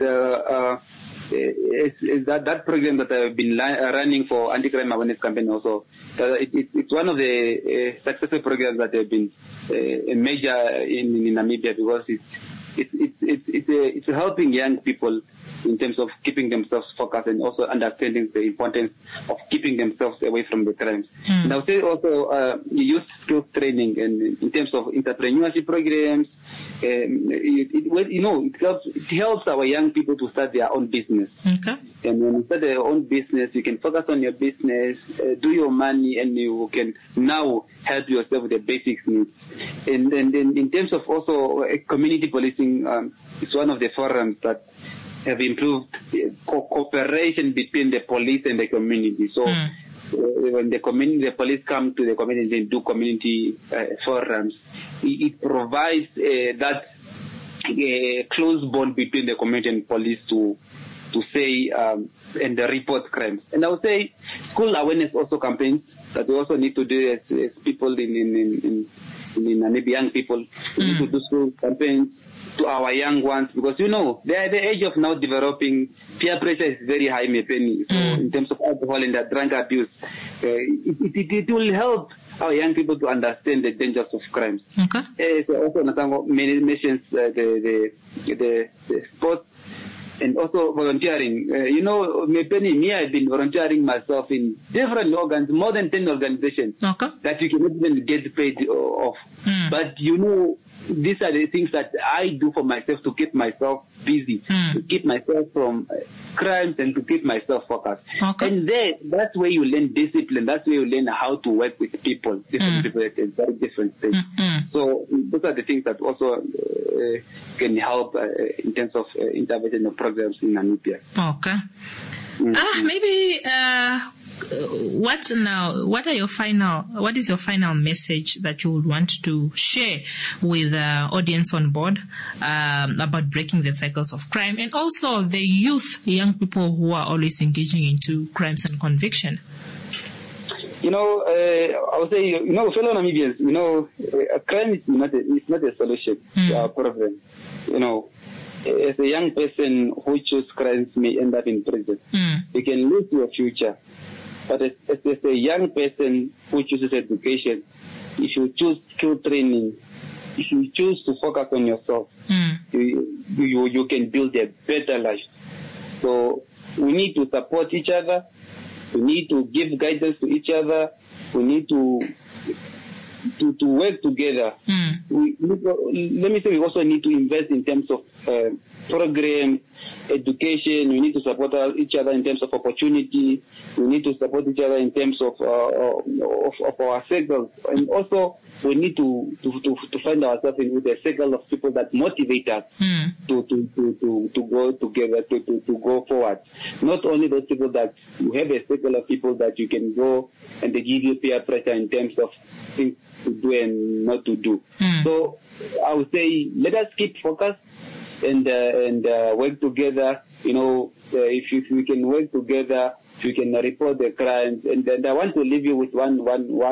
that program that I've been running for anti-crime awareness campaign also. It's one of the successful programs that have been a major in Namibia, because it's helping young people in terms of keeping themselves focused and also understanding the importance of keeping themselves away from the crimes. And I would say also youth skills training and in terms of entrepreneurship programs. It helps our young people to start their own business. Okay. And when you start their own business, you can focus on your business, do your money, and you can now help yourself with the basic needs. And in terms of also community policing, it's one of the forums that have improved cooperation between the police and the community. So when the police come to the community and do community forums, it provides that close bond between the community and police to say and report crimes. And I would say school awareness also campaigns that we also need to do as people in Namibia, young people. We need to do school campaigns to our young ones, because they are the age of now developing. Peer pressure is very high, Mepeni. So in terms of alcohol and drug abuse, it will help our young people to understand the dangers of crimes. Okay. So also mentions the sports and also volunteering. Mepeni, me, I've been volunteering myself in different more than 10 organizations that you cannot even get paid off. But these are the things that I do for myself to keep myself busy, to keep myself from crimes and to keep myself focused. Okay. And that's where you learn discipline. That's where you learn how to work with people, different people at very different stages. So those are the things that also can help in terms of intervention of programs in Namibia. Okay. Maybe what is your final message that you would want to share with the audience on board about breaking the cycles of crime, and also the young people who are always engaging into crimes and conviction? I would say, fellow Namibians, crime is not a solution to our problem. as a young person who chooses crimes may end up in prison. You can lose your future. But as a young person who chooses education, if you choose skill training, if you choose to focus on yourself, you can build a better life. So we need to support each other. We need to give guidance to each other. We need to work together. Let me say we also need to invest in terms of programs, education. We need to support each other in terms of opportunity. We need to support each other in terms of our circles. And also we need to find ourselves with a circle of people that motivate us to go together, to go forward. Not only those people that you have a circle of people that you can go and they give you peer pressure in terms of things to do and not to do. So I would say let us keep focused and work together. If we can work together, if we can report the crimes. And then I want to leave you with one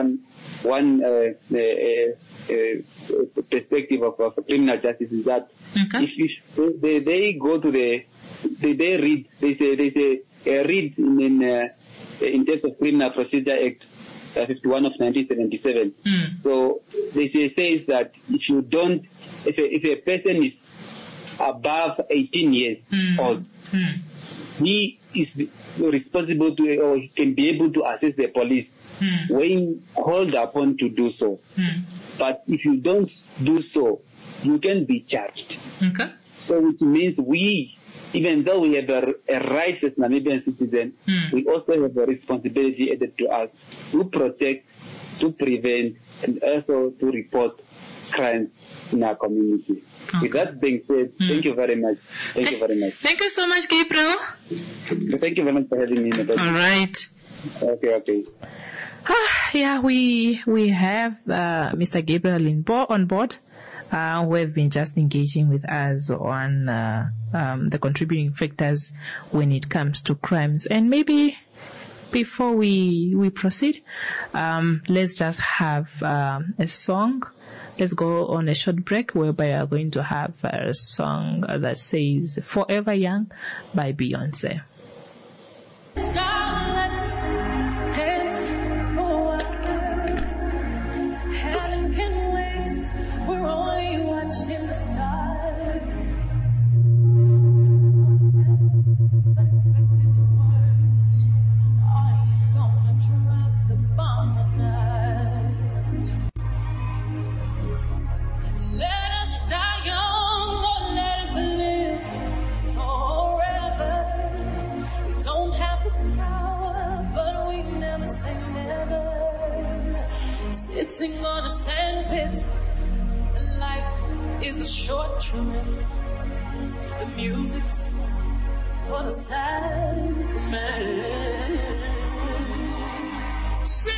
perspective of criminal justice is that if they go to they read, they say read in terms of Criminal Procedure Act 51 of 1977. So they says that if a person is above 18 years old, he is responsible to, or he can be able to assist the police when called upon to do so. But if you don't do so, you can be charged. Okay. So which means even though we have a right as Namibian citizens, we also have a responsibility added to us to protect, to prevent, and also to report crimes in our community. Okay. With that being said, thank you very much. Thank you very much. Thank you so much, Gabriel. Thank you very much for having me. All right. Okay. Yeah, we have Mr. Gabriel on board. Who have been just engaging with us on the contributing factors when it comes to crimes. And maybe before we proceed, let's just have a song. Let's go on a short break whereby we are going to have a song that says Forever Young by Beyonce. Let's dance for a while. Heaven can wait. We're only watching the stars. But expecting the worst. Are you gonna drop the bomb tonight? Let us die young or let us live forever. We don't have the power, but we never say never. Sitting on a sandpit, life is a short trip. The music's for the sad man. Sing!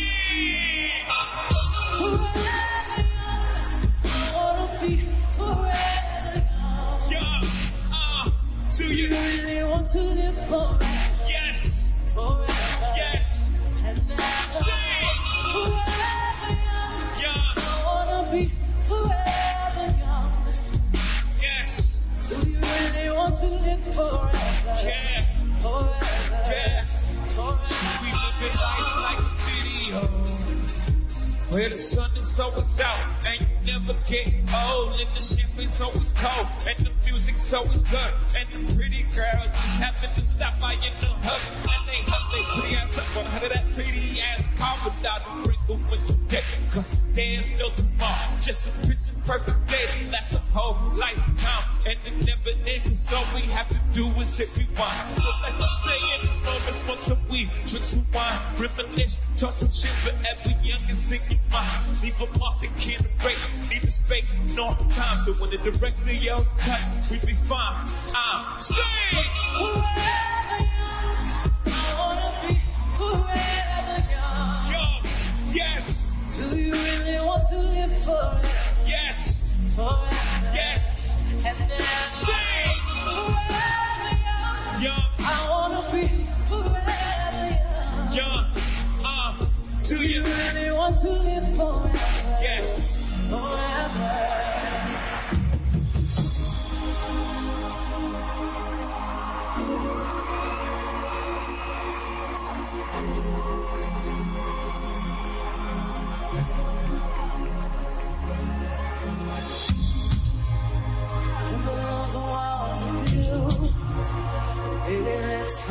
Forever young, I wanna be forever young. Do you really want to live forever? Yes. Forever. Yes. And then sing. Forever young. I wanna be forever young. Yes. Do you really want to live forever? Yeah. Forever. Yeah. Forever. We live in life like a video where the sun is always out and you never get old, and the champagne's always cold and the music's always good, and the pretty girls just happen to stop by in the hug, and they hug their pretty ass up on how that pretty ass car without a wrinkle when you get it, cause there's no tomorrow, just a picture perfect day, that's a whole lifetime, and it never ends, so all we have to do is hit rewind. So let's just stay in this moment, smoke some weed, drink some wine, reminisce, talk some shit forever young and sing your mind. Leave a mark that can't erase, leave the space, no time, so when the director yells cut, we be fine. I'm saying forever young, I wanna be forever young. Young, yes. Do you really want to live forever? Yes. Forever. Yes. And then sing forever young. I wanna be forever young. Do you really want to live forever? Yes. Forever.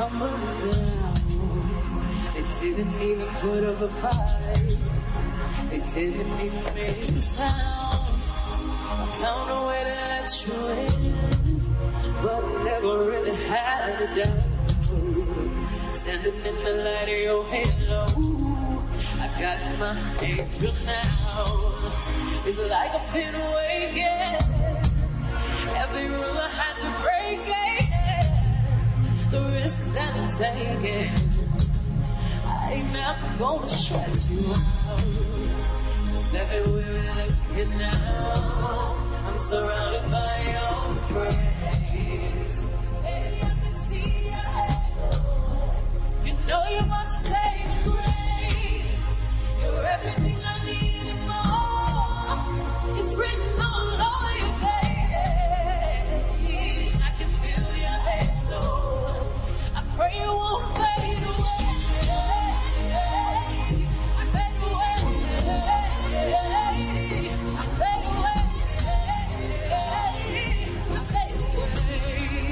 tumbling down. They didn't even put up a fight. They didn't even make a sound. I found a way to let you in, but never really had it down. Standing in the light of your halo, I got my anger now. It's like I've been awakened. Every rule I had to break it. The risk that I'm taking, I ain't never gonna stretch you out. 'Cause everywhere we're looking now, I'm surrounded by your praise. Baby, I can see your halo. You know you're my saving grace. You're everything I need and more. It's written all over your face. I can feel your halo. I pray you won't fade away. I fade away. I fade away. I fade away.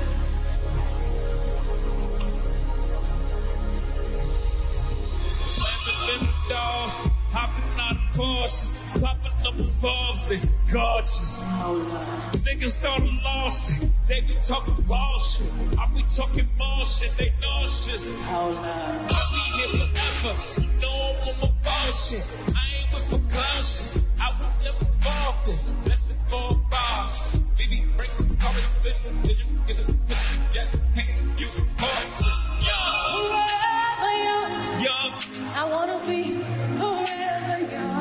Slamming windows, hopping out of Porsche, popping up the Forbes, they gorgeous. Niggas thought I lost it, they be talking bullshit. I be talking bullshit, they nauseous. I'll be here forever, you know I'm on my bullshit. I ain't with for clowns, I would never fall for less than 4 bars. Baby, break the conversation, did you get a picture yet? Hey, you bullshit. Forever young. Young, I wanna be forever young.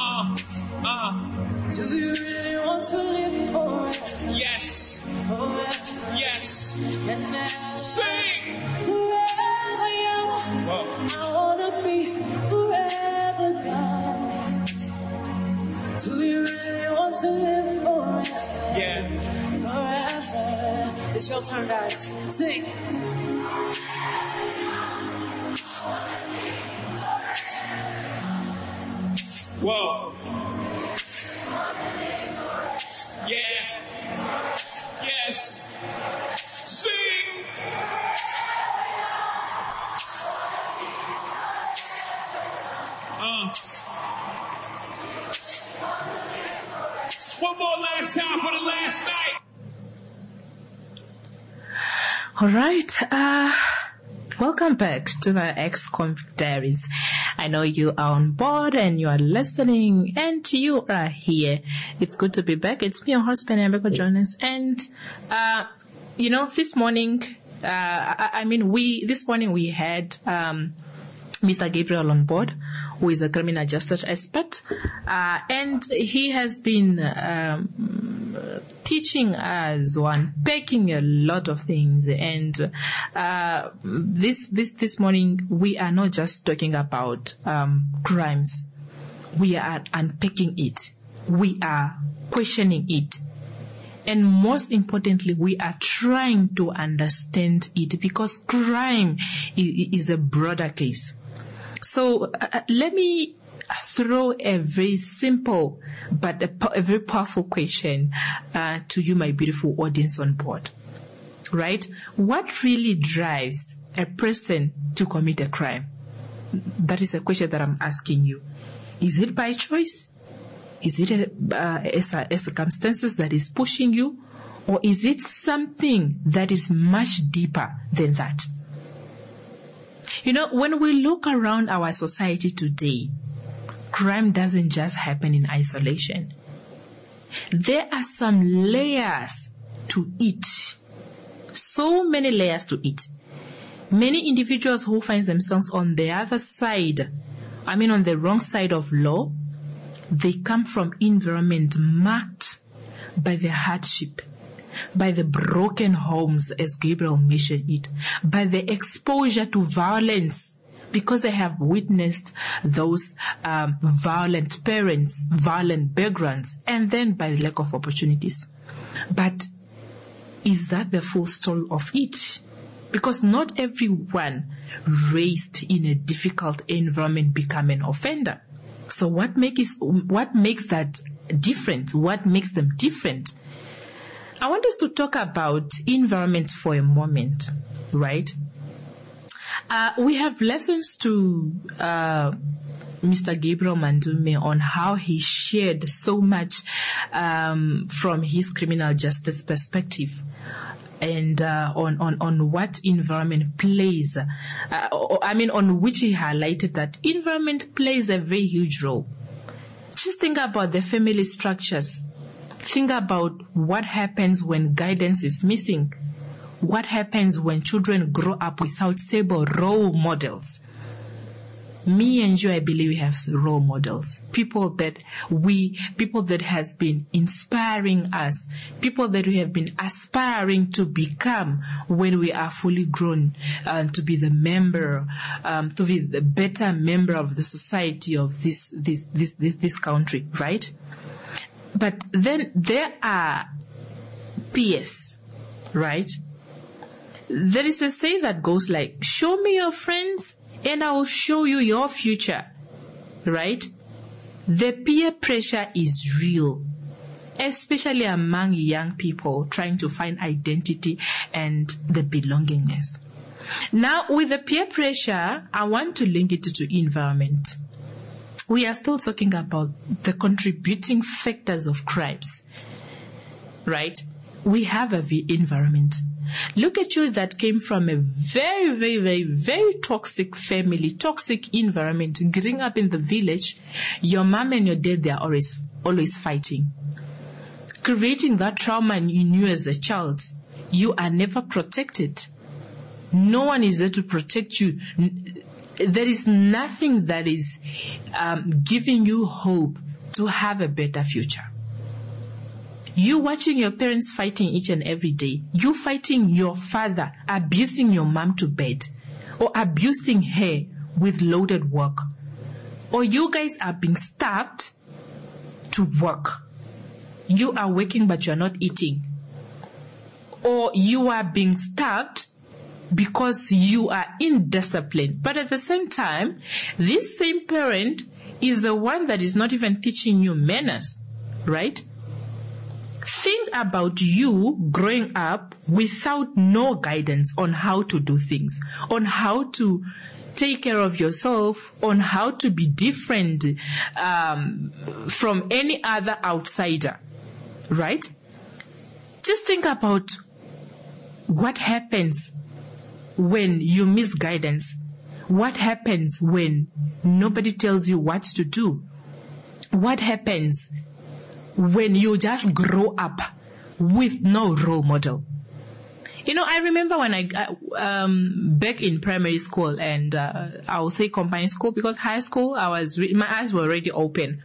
Do you really want to live forever? yes, Forever. yes, And now sing. forever young. Whoa. I wanna be forever young. Do you really want to live forever? Yeah. Forever. It's your turn, guys. Sing. Whoa. Yeah. Yes. Sing. One more last time for the last night. All right. Welcome back to the Ex-Convict Diaries. I know you are on board and you are listening and you are here. It's good to be back. It's me, your host, Penembeko Jonas. And, this morning, this morning we had, Mr. Gabriel on board, who is a criminal justice expert, and he has been teaching us unpacking a lot of things. And this morning we are not just talking about crimes. We are unpacking it. We are questioning it. And most importantly, we are trying to understand it, because crime is a broader case. So let me throw a very simple but a very powerful question to you, my beautiful audience on board. Right? What really drives a person to commit a crime? That is a question that I'm asking you. Is it by choice? Is it a circumstances that is pushing you? Or is it something that is much deeper than that? When we look around our society today, crime doesn't just happen in isolation. There are some layers to it. So many layers to it. Many individuals who find themselves on the other side, on the wrong side of law, they come from environment marked by the hardship, by the broken homes, as Gabriel mentioned it, by the exposure to violence, because they have witnessed those violent parents, violent backgrounds, and then by the lack of opportunities. But is that the full story of it? Because not everyone raised in a difficult environment become an offender. So what makes that different? What makes them different? I want us to talk about environment for a moment, right? We have lessons to Mr. Gabriel Mandume on how he shared so much from his criminal justice perspective, and on what environment plays, on which he highlighted that environment plays a very huge role. Just think about the family structures. Think about what happens when guidance is missing. What happens when children grow up without stable role models? Me and you, I believe we have role models. People that has been inspiring us. People that we have been aspiring to become when we are fully grown, to be the member, to be the better member of the society of this country, right? But then there are peers, right? There is a saying that goes like, show me your friends and I will show you your future, right? The peer pressure is real, especially among young people trying to find identity and the belongingness. Now, with the peer pressure, I want to link it to environment. We are still talking about the contributing factors of crimes, right? We have the environment. Look at you that came from a very, very, very, very toxic family, toxic environment, growing up in the village. Your mom and your dad, they are always fighting. Creating that trauma in you as a child, you are never protected. No one is there to protect you. There is nothing that is giving you hope to have a better future. You watching your parents fighting each and every day. You fighting your father, abusing your mom to bed, or abusing her with loaded work. Or you guys are being starved to work. You are working but you are not eating. Or you are being starved because you are indisciplined. But at the same time, this same parent is the one that is not even teaching you manners, right? Think about you growing up without no guidance on how to do things, on how to take care of yourself, on how to be different from any other outsider, right? Just think about what happens when you miss guidance. What happens when nobody tells you what to do? What happens when you just grow up with no role model? You know, I remember when I back in primary school, and I will say combined school because high school, my eyes were already open.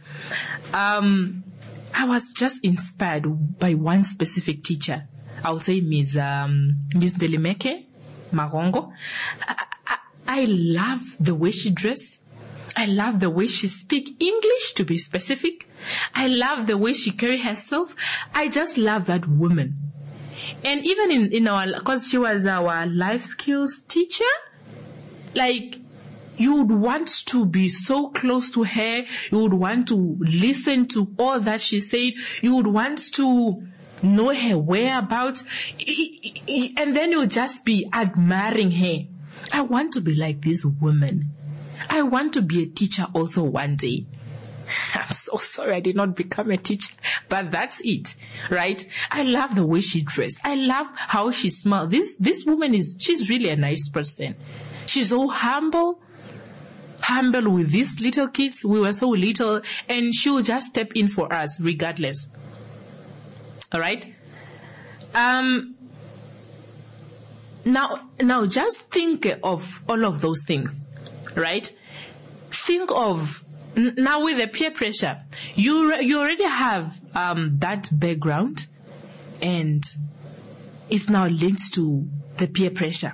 I was just inspired by one specific teacher. I will say Miss Delimeke Marongo. I love the way she dressed. I love the way she speaks English, to be specific. I love the way she carries herself. I just love that woman. And even in our, because she was our life skills teacher, like, you would want to be so close to her. You would want to listen to all that she said. You would want to know her whereabouts. And then you'll just be admiring her. I want to be like this woman. I want to be a teacher also one day. I'm so sorry I did not become a teacher, but that's it, right? I love the way she dressed. I love how she smiled. This woman she's really a nice person. She's so humble with these little kids. We were so little, and she'll just step in for us regardless. All right? Now just think of all of those things, right? Think of, now with the peer pressure, you already have that background, and it's now linked to the peer pressure.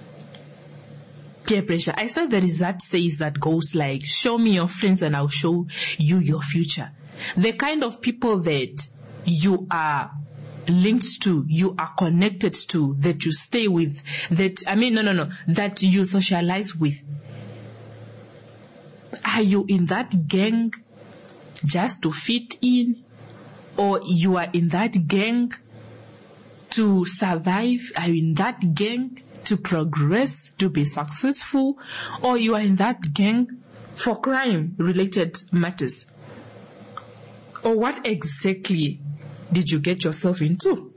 Peer pressure. I said there is that says that goes like, show me your friends and I'll show you your future. The kind of people that you are linked to, you are connected to, that you stay with, that you socialize with. Are you in that gang just to fit in? Or you are in that gang to survive? Are you in that gang to progress, to be successful, or you are in that gang for crime-related matters? Or what exactly did you get yourself into?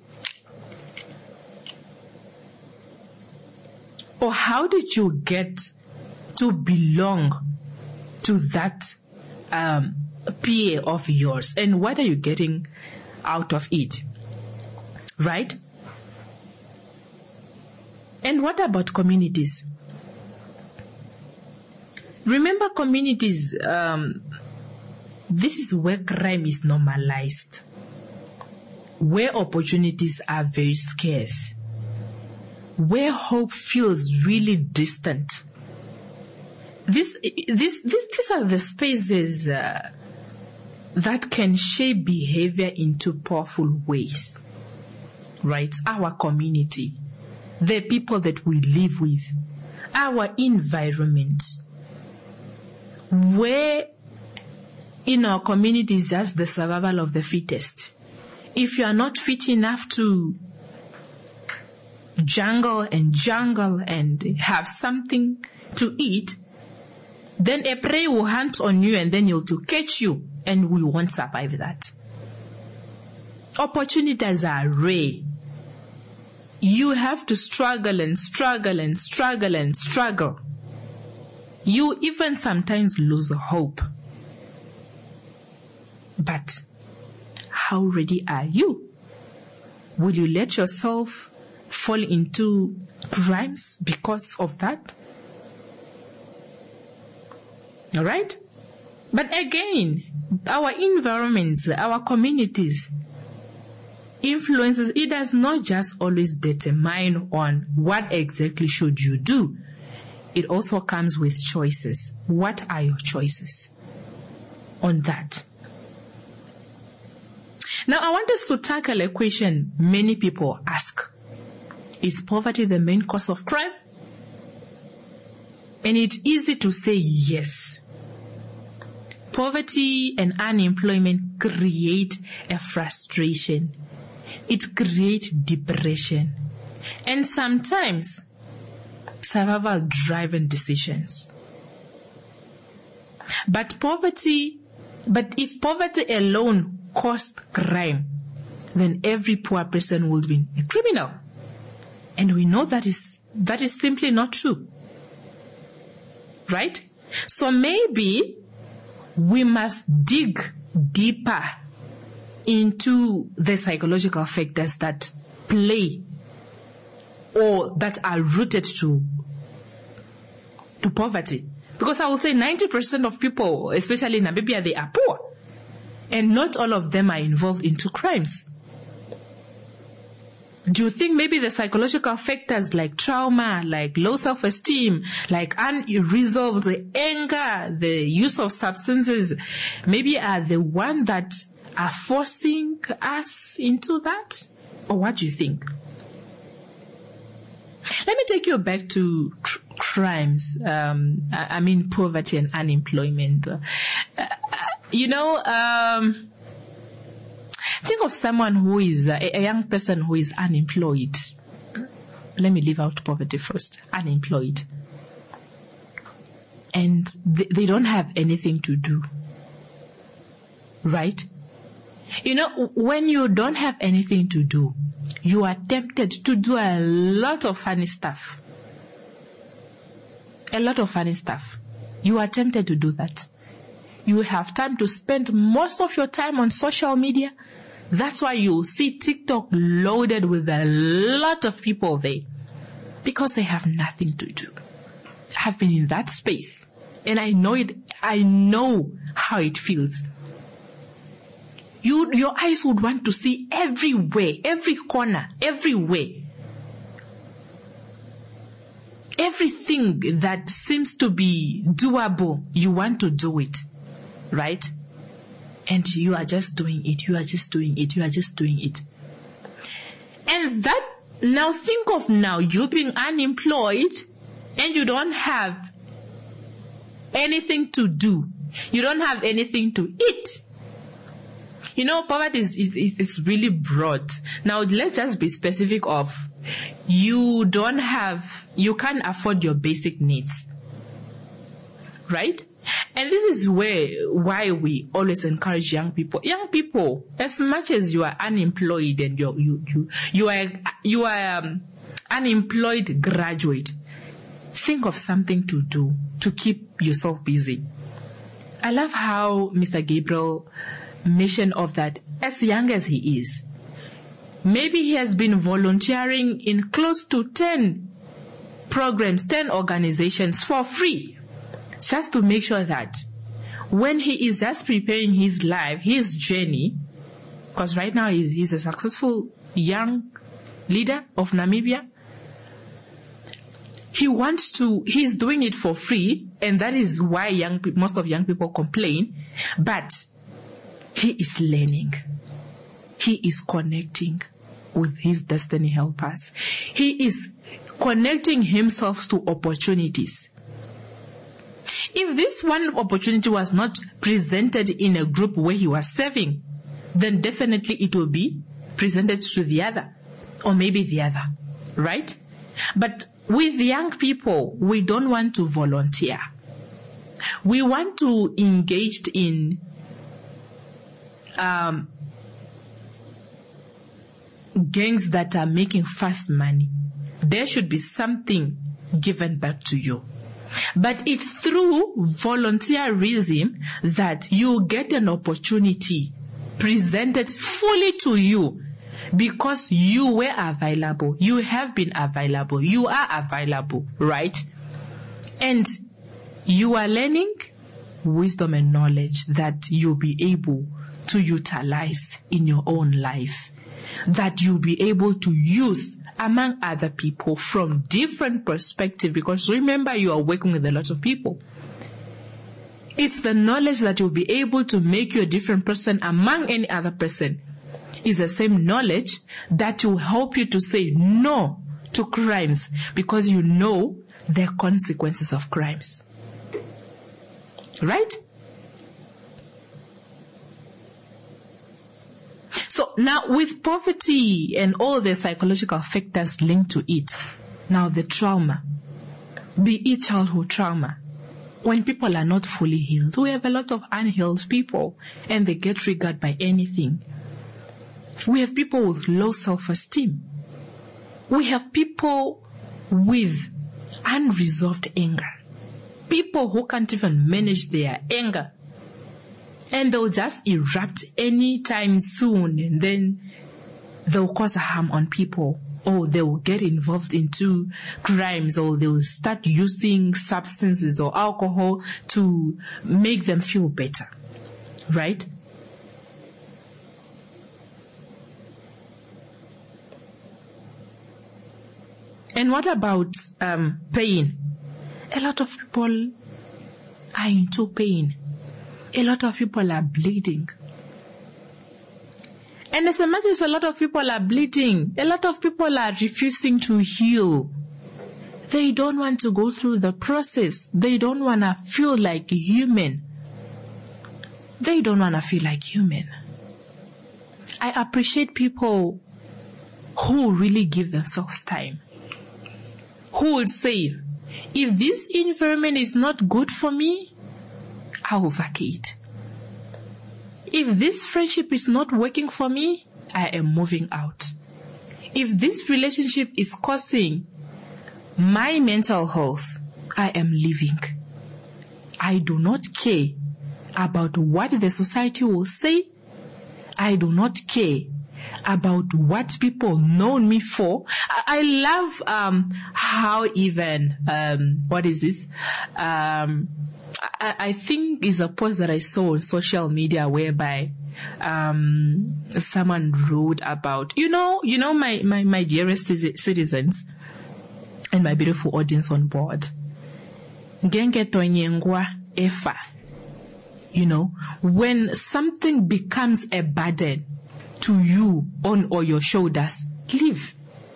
Or how did you get to belong to that peer of yours? And what are you getting out of it? Right? And what about communities? Remember, communities, this is where crime is normalized, where opportunities are very scarce, where hope feels really distant. These are the spaces that can shape behavior into powerful ways, right? Our community, the people that we live with, our environment, where in our community is just the survival of the fittest. If you are not fit enough to jungle and have something to eat, then a prey will hunt on you and then you'll to catch you, and we won't survive that. Opportunities are rare. You have to struggle and struggle and struggle and struggle. You even sometimes lose hope. But how ready are you? Will you let yourself fall into crimes because of that? All right? But again, our environments, our communities, influences, it does not just always determine on what exactly should you do. It also comes with choices. What are your choices on that? Now, I want us to tackle a question many people ask. Is poverty the main cause of crime? And it's easy to say yes. Poverty and unemployment create a frustration. It creates depression. And sometimes survival-driven decisions. But if poverty alone caused crime, then every poor person would be a criminal. And we know that is simply not true. Right? So maybe we must dig deeper into the psychological factors that play or that are rooted to poverty. Because I would say 90% of people, especially in Namibia, they are poor. And not all of them are involved into crimes. Do you think maybe the psychological factors like trauma, like low self-esteem, like unresolved anger, the use of substances, maybe are the one that are forcing us into that? Or what do you think? Let me take you back to crimes. Poverty and unemployment. Think of someone who is a young person who is unemployed. Let me leave out poverty first. Unemployed. And they don't have anything to do. Right? When you don't have anything to do, you are tempted to do a lot of funny stuff. A lot of funny stuff. You are tempted to do that. You have time to spend most of your time on social media. That's why you see TikTok loaded with a lot of people there. Because they have nothing to do. I've been in that space. And I know it. I know how it feels. Your eyes would want to see everywhere, every corner, everywhere. Everything that seems to be doable, you want to do it. Right? And you are just doing it. You are just doing it. You are just doing it. And that, now think of now you being unemployed and you don't have anything to do. You don't have anything to eat. Poverty it's really broad. Now, let's just be specific of you can't afford your basic needs. Right? And this is why we always encourage young people. Young people, as much as you are unemployed and you are unemployed graduate, think of something to do to keep yourself busy. I love how Mr. Gabriel mentioned of that as young as he is. Maybe he has been volunteering in close to 10 programs, 10 organizations for free, just to make sure that when he is just preparing his life, his journey, because right now he's a successful young leader of Namibia, he's doing it for free, and that is why most of young people complain, but he is learning. He is connecting with his destiny helpers. He is connecting himself to opportunities. If this one opportunity was not presented in a group where he was serving, then definitely it will be presented to the other, or maybe the other, right? But with young people, we don't want to volunteer. We want to engage in gangs that are making fast money. There should be something given back to you. But it's through volunteerism that you get an opportunity presented fully to you, because you were available. You have been available. You are available, right? And you are learning wisdom and knowledge that you'll be able to utilize in your own life, that you'll be able to use among other people from different perspectives, because remember, you are working with a lot of people. It's the knowledge that you'll be able to make you a different person among any other person. Is the same knowledge that will help you to say no to crimes, because you know the consequences of crimes. Right? So now with poverty and all the psychological factors linked to it, now the trauma, be it childhood trauma, when people are not fully healed, we have a lot of unhealed people and they get triggered by anything. We have people with low self-esteem. We have people with unresolved anger. People who can't even manage their anger. And they'll just erupt anytime soon, and then they'll cause harm on people, or they will get involved into crimes, or they will start using substances or alcohol to make them feel better. Right? And what about pain? A lot of people are into pain. A lot of people are bleeding. And as much as a lot of people are bleeding, a lot of people are refusing to heal. They don't want to go through the process. They don't want to feel like human. They don't want to feel like human. I appreciate people who really give themselves time. Who would say, if this environment is not good for me, I will vacate. If this friendship is not working for me, I am moving out. If this relationship is causing my mental health, I am leaving. I do not care about what the society will say. I do not care about what people know me for. I love how even, what is this? I think is a post that I saw on social media whereby someone wrote about, my dearest citizens and my beautiful audience on board. Genge tonyengwa efa. When something becomes a burden to you on or your shoulders, leave.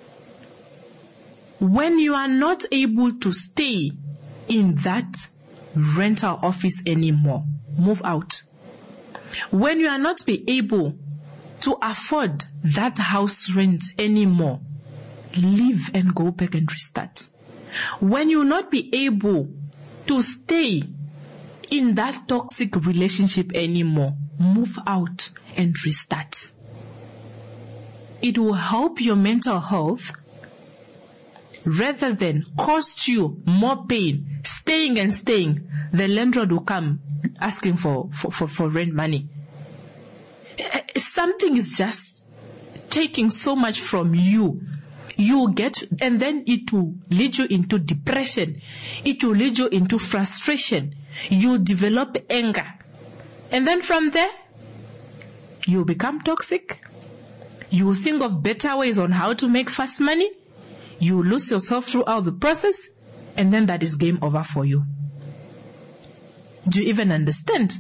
When you are not able to stay in that rental office anymore, move out. When you are not be able to afford that house rent anymore, leave and go back and restart. When you will not be able to stay in that toxic relationship anymore, move out and restart. It will help your mental health rather than cost you more pain. Staying, the landlord will come asking for rent money. Something is just taking so much from you. You get, and then it will lead you into depression. It will lead you into frustration. You develop anger. And then from there, you become toxic. You will think of better ways on how to make fast money. You lose yourself throughout the process. And then that is game over for you. Do you even understand?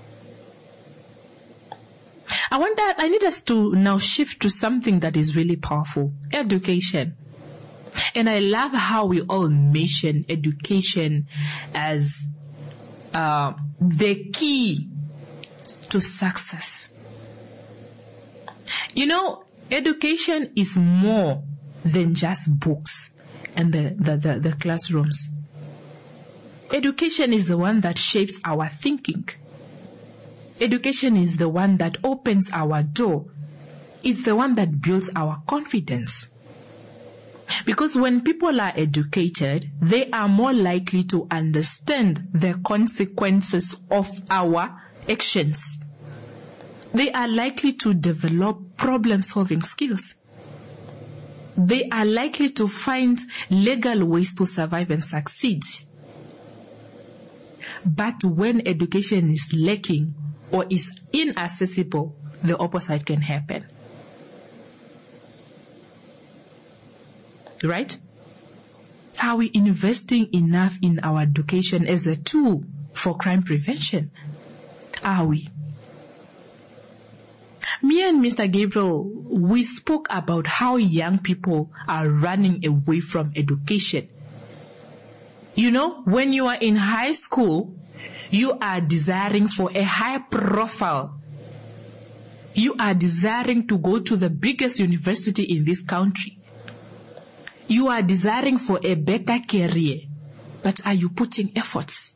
I need us to now shift to something that is really powerful. Education. And I love how we all mention education as the key to success. You know, education is more than just books and the classrooms. Education is the one that shapes our thinking. Education is the one that opens our door. It's the one that builds our confidence. Because when people are educated, they are more likely to understand the consequences of our actions. They are likely to develop problem-solving skills. They are likely to find legal ways to survive and succeed. But when education is lacking or is inaccessible, the opposite can happen. Right? Are we investing enough in our education as a tool for crime prevention? Are we? Me and Mr. Gabriel, we spoke about how young people are running away from education. You know, when you are in high school, you are desiring for a high profile. You are desiring to go to the biggest university in this country. You are desiring for a better career. But are you putting efforts?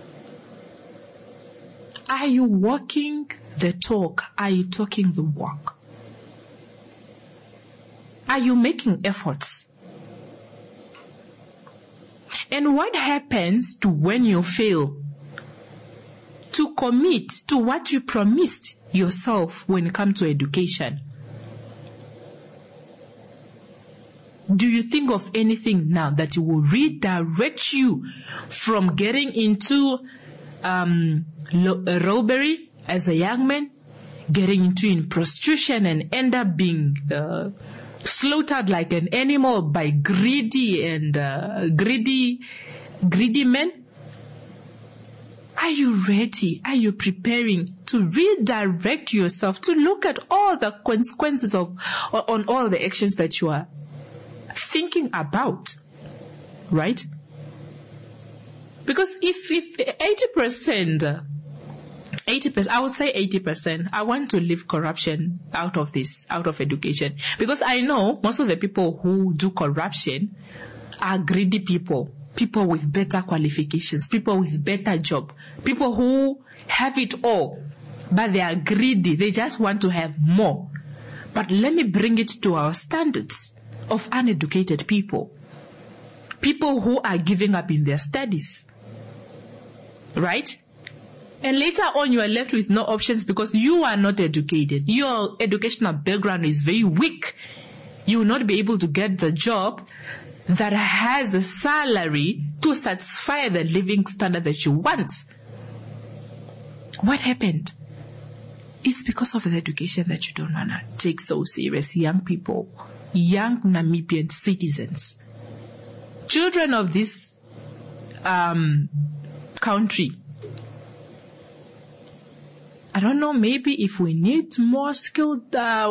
Are you walking the talk? Are you talking the walk? Are you making efforts? And what happens to when you fail to commit to what you promised yourself when it comes to education? Do you think of anything now that will redirect you from getting into robbery as a young man, getting into prostitution and end up being slaughtered like an animal by greedy men? Are you ready? Are you preparing to redirect yourself to look at all the consequences on all the actions that you are thinking about? Right? Because if 80%, I would say 80%, I want to leave corruption out of education. Because I know most of the people who do corruption are greedy people with better qualifications, people with better job, people who have it all, but they are greedy. They just want to have more. But let me bring it to our standards of uneducated people. People who are giving up in their studies. Right? And later on, you are left with no options because you are not educated. Your educational background is very weak. You will not be able to get the job that has a salary to satisfy the living standard that you want. What happened? It's because of the education that you don't want to take so serious. Young people, young Namibian citizens, children of this country. I don't know, maybe if we need more skilled,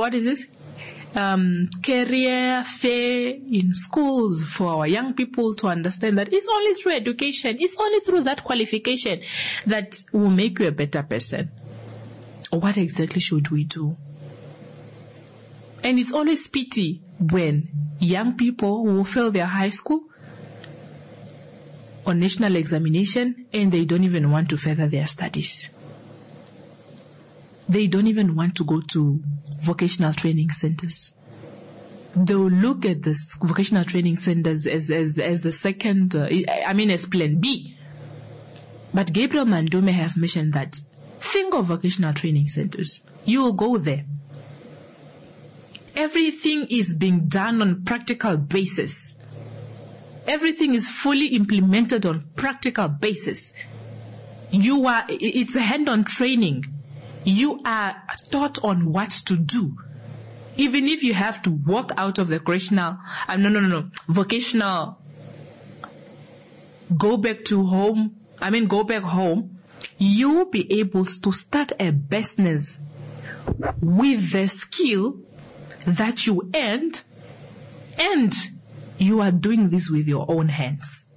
career fair in schools for our young people to understand that it's only through education, it's only through that qualification that will make you a better person. what exactly should we do? And it's always pity when young people will fail their high school on national examination and they don't even want to further their studies. They don't even want to go to vocational training centers. They'll look at the vocational training centers as the second, as plan B. But Gabriel Mandume has mentioned that think of vocational training centers. You will go there. Everything is being done on practical basis. Everything is fully implemented on practical basis. It's a hand-on training. You are taught on what to do. Even if you have to walk out of the vocational, go back home, you will be able to start a business with the skill that you earned, and you are doing this with your own hands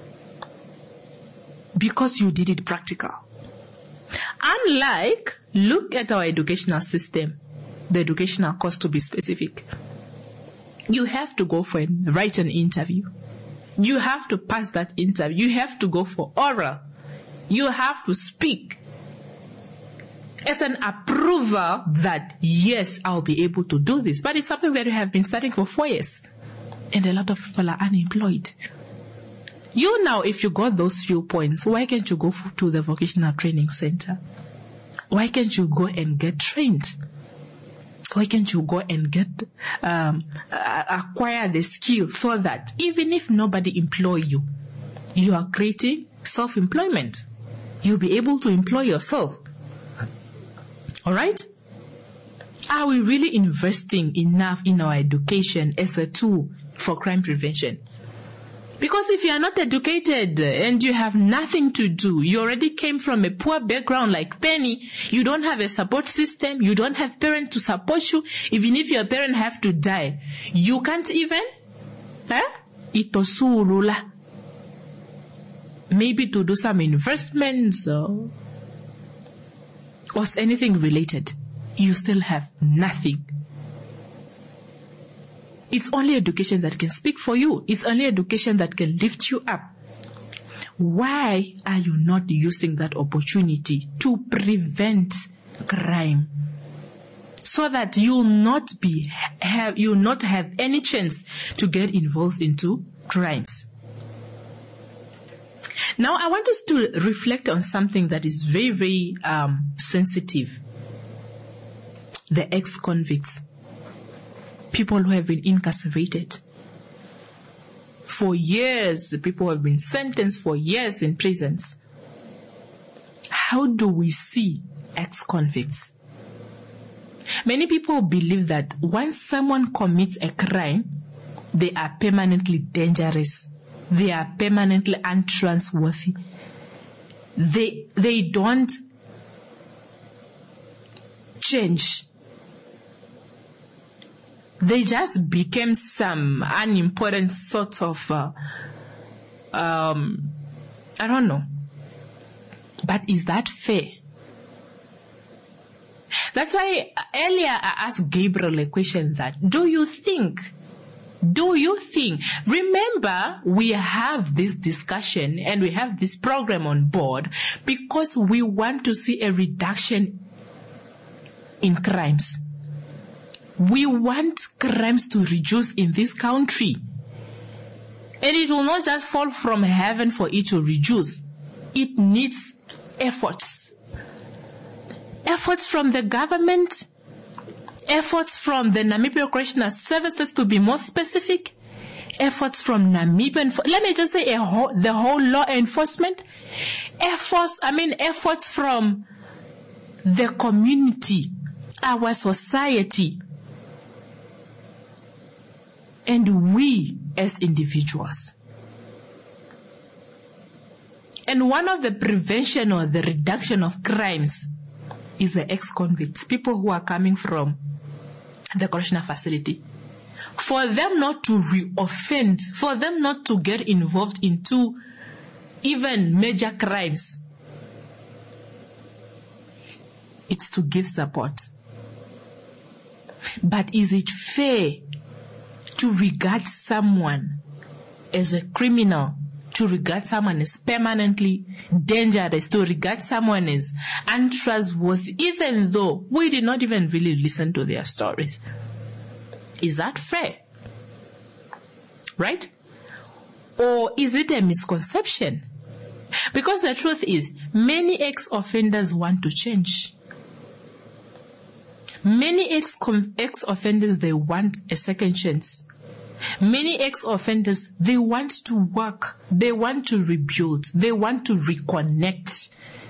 because you did it practical. Unlike, look at our educational system, the educational course to be specific. You have to go write an interview. You have to pass that interview. You have to go for oral. You have to speak as an approval that, yes, I'll be able to do this. But it's something that you have been studying for 4 years. And a lot of people are unemployed. You now, if you got those few points, why can't you go to the vocational training center? Why can't you go and get trained? Why can't you go and get acquire the skill so that even if nobody employ you, you are creating self-employment. You'll be able to employ yourself. All right? Are we really investing enough in our education as a tool for crime prevention? Because if you are not educated and you have nothing to do, you already came from a poor background like Penny, you don't have a support system, you don't have parents to support you, even if your parents have to die, you can't even, itosulula. Maybe to do some investments or anything related. You still have nothing. It's only education that can speak for you. It's only education that can lift you up. Why are you not using that opportunity to prevent crime? So that you'll not have any chance to get involved into crimes. Now, I want us to reflect on something that is very, very sensitive. The ex-convicts. People who have been incarcerated for years. People who have been sentenced for years in prisons. How do we see ex-convicts? Many people believe that once someone commits a crime, they are permanently dangerous. They are permanently untrustworthy. They don't change. They just became some unimportant sort of, I don't know. But is that fair? That's why earlier I asked Gabriel a question that, do you think, remember we have this discussion and we have this program on board because we want to see a reduction in crimes. We want crimes to reduce in this country. And it will not just fall from heaven for it to reduce. It needs efforts. Efforts from the government, efforts from the Namibia Correctional Services to be more specific, efforts from Namibian, let me just say the whole law enforcement, efforts from the community, our society, and we as individuals. And one of the prevention or the reduction of crimes is the ex-convicts, people who are coming from the correctional facility. For them not to re-offend, for them not to get involved into even major crimes, It's to give support. But is it fair to regard someone as a criminal, to regard someone as permanently dangerous, to regard someone as untrustworthy, even though we did not even really listen to their stories? Is that fair? Right? Or is it a misconception? Because the truth is, many ex-offenders want to change. Many ex-offenders, they want a second chance. Many ex-offenders, they want to work. They want to rebuild. They want to reconnect.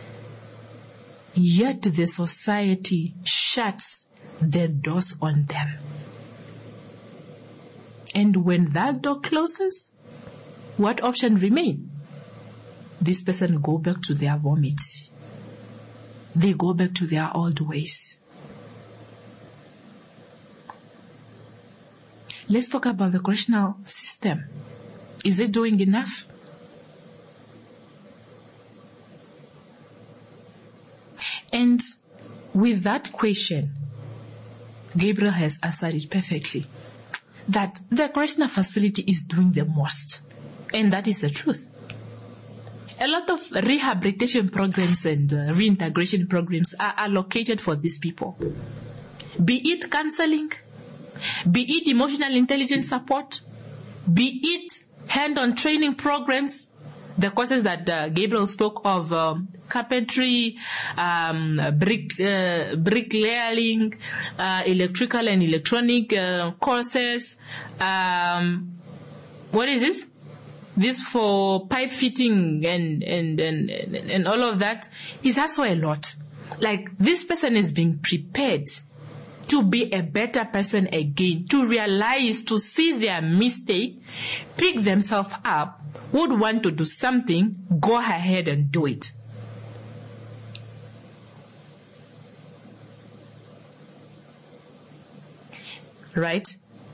Yet the society shuts their doors on them. And when that door closes, what option remain? This person go back to their vomit. They go back to their old ways. Let's talk about the correctional system. Is it doing enough? And with that question, Gabriel has answered it perfectly. That the correctional facility is doing the most. And that is the truth. A lot of rehabilitation programs and reintegration programs are allocated for these people. Be it counseling, be it emotional intelligence support, be it hand-on training programs, the courses that Gabriel spoke of, carpentry, bricklaying, electrical and electronic courses. What is this? This for pipe fitting and all of that is also a lot. Like, this person is being prepared to be a better person again, to realize, to see their mistake, pick themselves up, would want to do something, go ahead and do it. Right?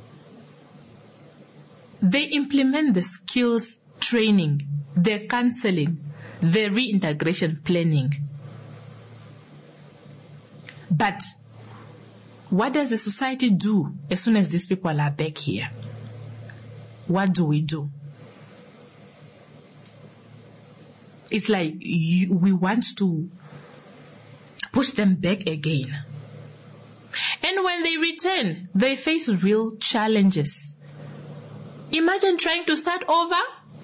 They implement the skills training, the counseling, the reintegration planning. But what does the society do as soon as these people are back here? What do we do? It's like we want to push them back again. And when they return, they face real challenges. Imagine trying to start over.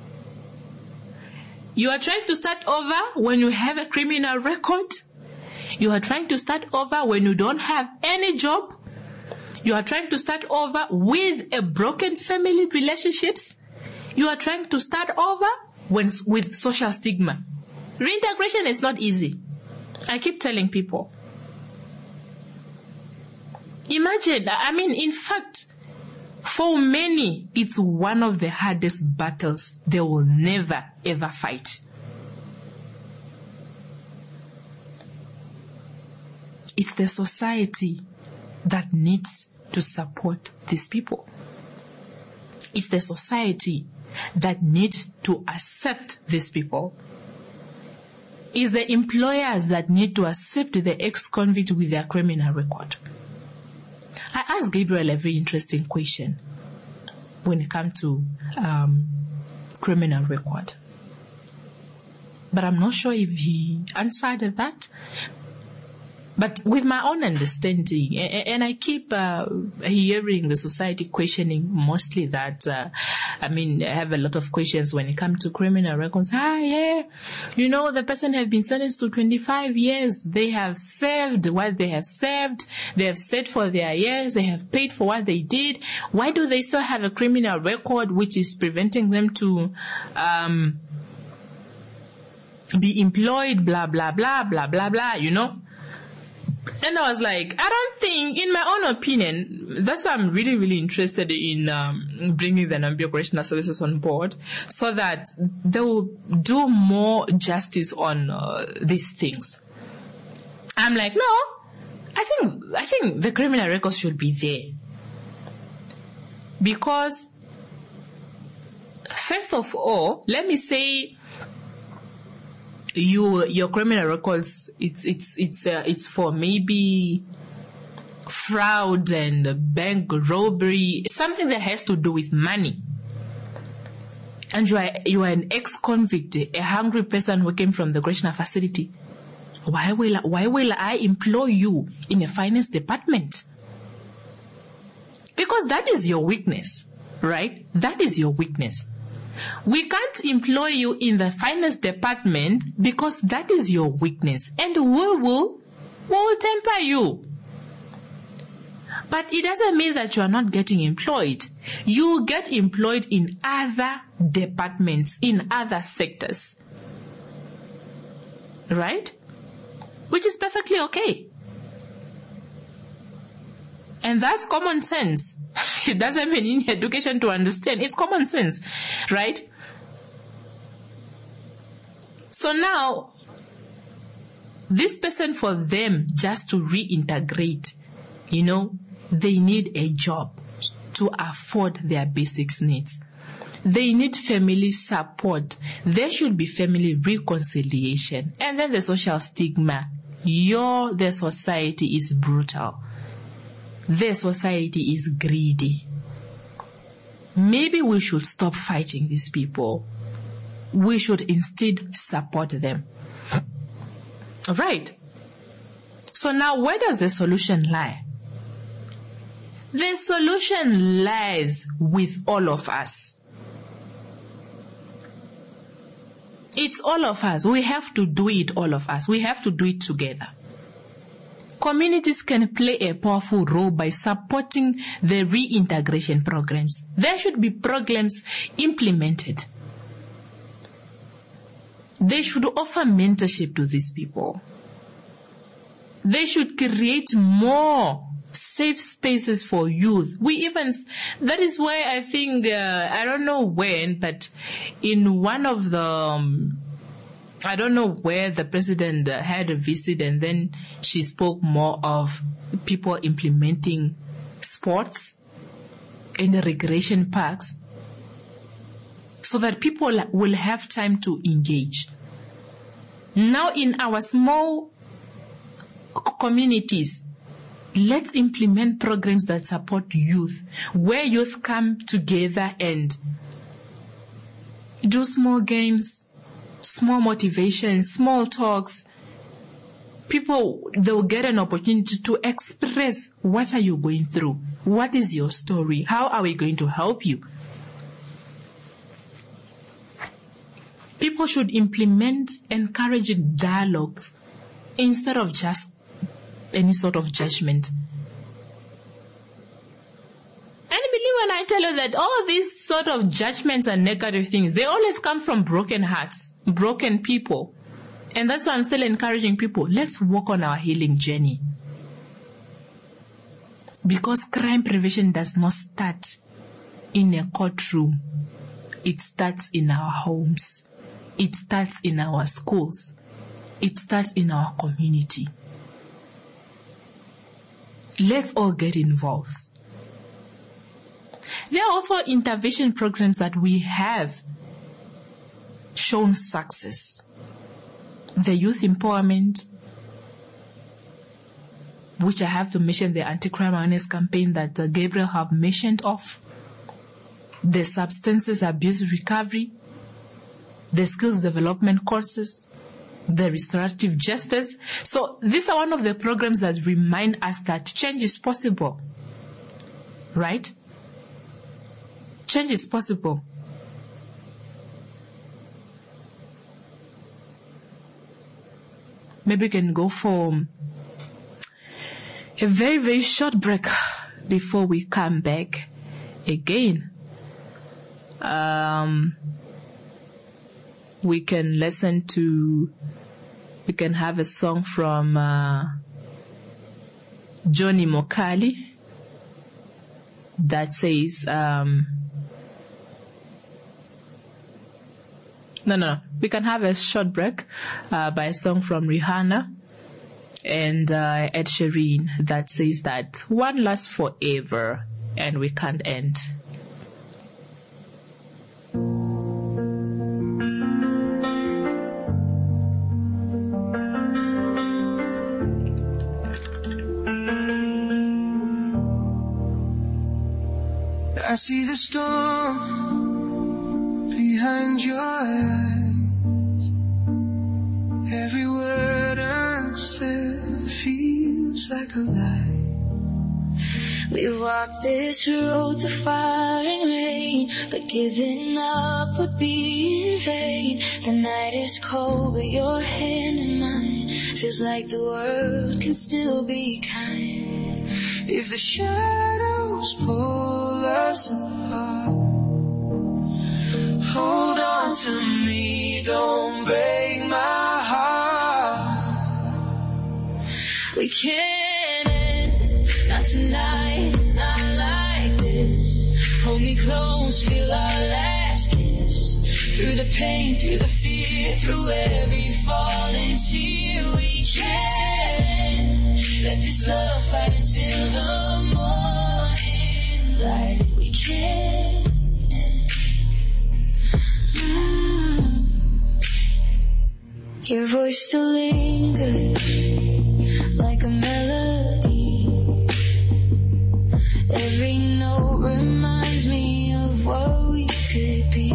You are trying to start over when you have a criminal record. You are trying to start over when you don't have any job. You are trying to start over with a broken family relationships. You are trying to start over with social stigma. Reintegration is not easy. I keep telling people. Imagine, in fact, for many, it's one of the hardest battles they will never, ever fight. It's the society that needs to support these people. It's the society that needs to accept these people. It's the employers that need to accept the ex-convict with their criminal record. I asked Gabriel a very interesting question when it comes to criminal record. But I'm not sure if he answered that. But with my own understanding, and I keep hearing the society questioning mostly that, I have a lot of questions when it comes to criminal records. The person has been sentenced to 25 years. They have served what they have served. They have set for their years. They have paid for what they did. Why do they still have a criminal record which is preventing them to be employed, blah, blah, blah, blah, blah, blah, And I was like, I don't think, in my own opinion, that's why I'm really, really interested in bringing the Namibia Correctional Services on board so that they will do more justice on these things. I'm like, no, I think the criminal records should be there. Because, first of all, let me say, your criminal records, it's for maybe fraud and bank robbery, something that has to do with money. And you are an ex-convict, a hungry person who came from the correctional facility. Why will I employ you in a finance department? Because that is your weakness, right? That is your weakness. We can't employ you in the finance department because that is your weakness, and we will temper you. But it doesn't mean that you are not getting employed. You get employed in other departments, in other sectors. Right? Which is perfectly okay. And that's common sense. It doesn't mean you need education to understand. It's common sense. Right? So now, this person, for them just to reintegrate, they need a job to afford their basic needs. They need family support. There should be family reconciliation. And then the social stigma. The society is brutal. The society is greedy. Maybe we should stop fighting these people. We should instead support them. All right. So now, where does the solution lie? The solution lies with all of us. It's all of us. We have to do it, all of us. We have to do it together. Communities can play a powerful role by supporting the reintegration programs. There should be programs implemented. They should offer mentorship to these people. They should create more safe spaces for youth. That is why I think, I don't know when, but in one of the, I don't know where the president had a visit, and then she spoke more of people implementing sports in the recreation parks so that people will have time to engage. Now in our small communities, let's implement programs that support youth, where youth come together and do small games, small motivation, small talks. People, they'll get an opportunity to express, what are you going through? What is your story? How are we going to help you? People should implement encouraging dialogues instead of just any sort of judgment. And believe when I tell you that all these sort of judgments and negative things, they always come from broken hearts, broken people. And that's why I'm still encouraging people, let's work on our healing journey. Because crime prevention does not start in a courtroom. It starts in our homes. It starts in our schools. It starts in our community. Let's all get involved. There are also intervention programs that we have shown success. The youth empowerment, which I have to mention the anti-crime awareness campaign that Gabriel have mentioned of, the substances abuse recovery, the skills development courses, the restorative justice. So these are one of the programs that remind us that change is possible. Right? Change is possible. Maybe we can go for a very, very short break before we come back again. We can have a song from Johnny Mokali that says, we can have a short break by a song from Rihanna and Ed Sheeran that says that one lasts forever and we can't end. I see the storm behind your eyes. Every word unsaid feels like a lie. We've walked this road through fire and rain, but giving up would be in vain. The night is cold, but your hand in mine feels like the world can still be kind. If the shadows pull us apart, hold on to me, don't break my heart. We can't end, not tonight, not like this. Hold me close, feel our last kiss. Through the pain, through the fear, through every falling tear. We can't let this love fight until the morning light. We can't. Your voice still lingers like a melody. Every note reminds me of what we could be.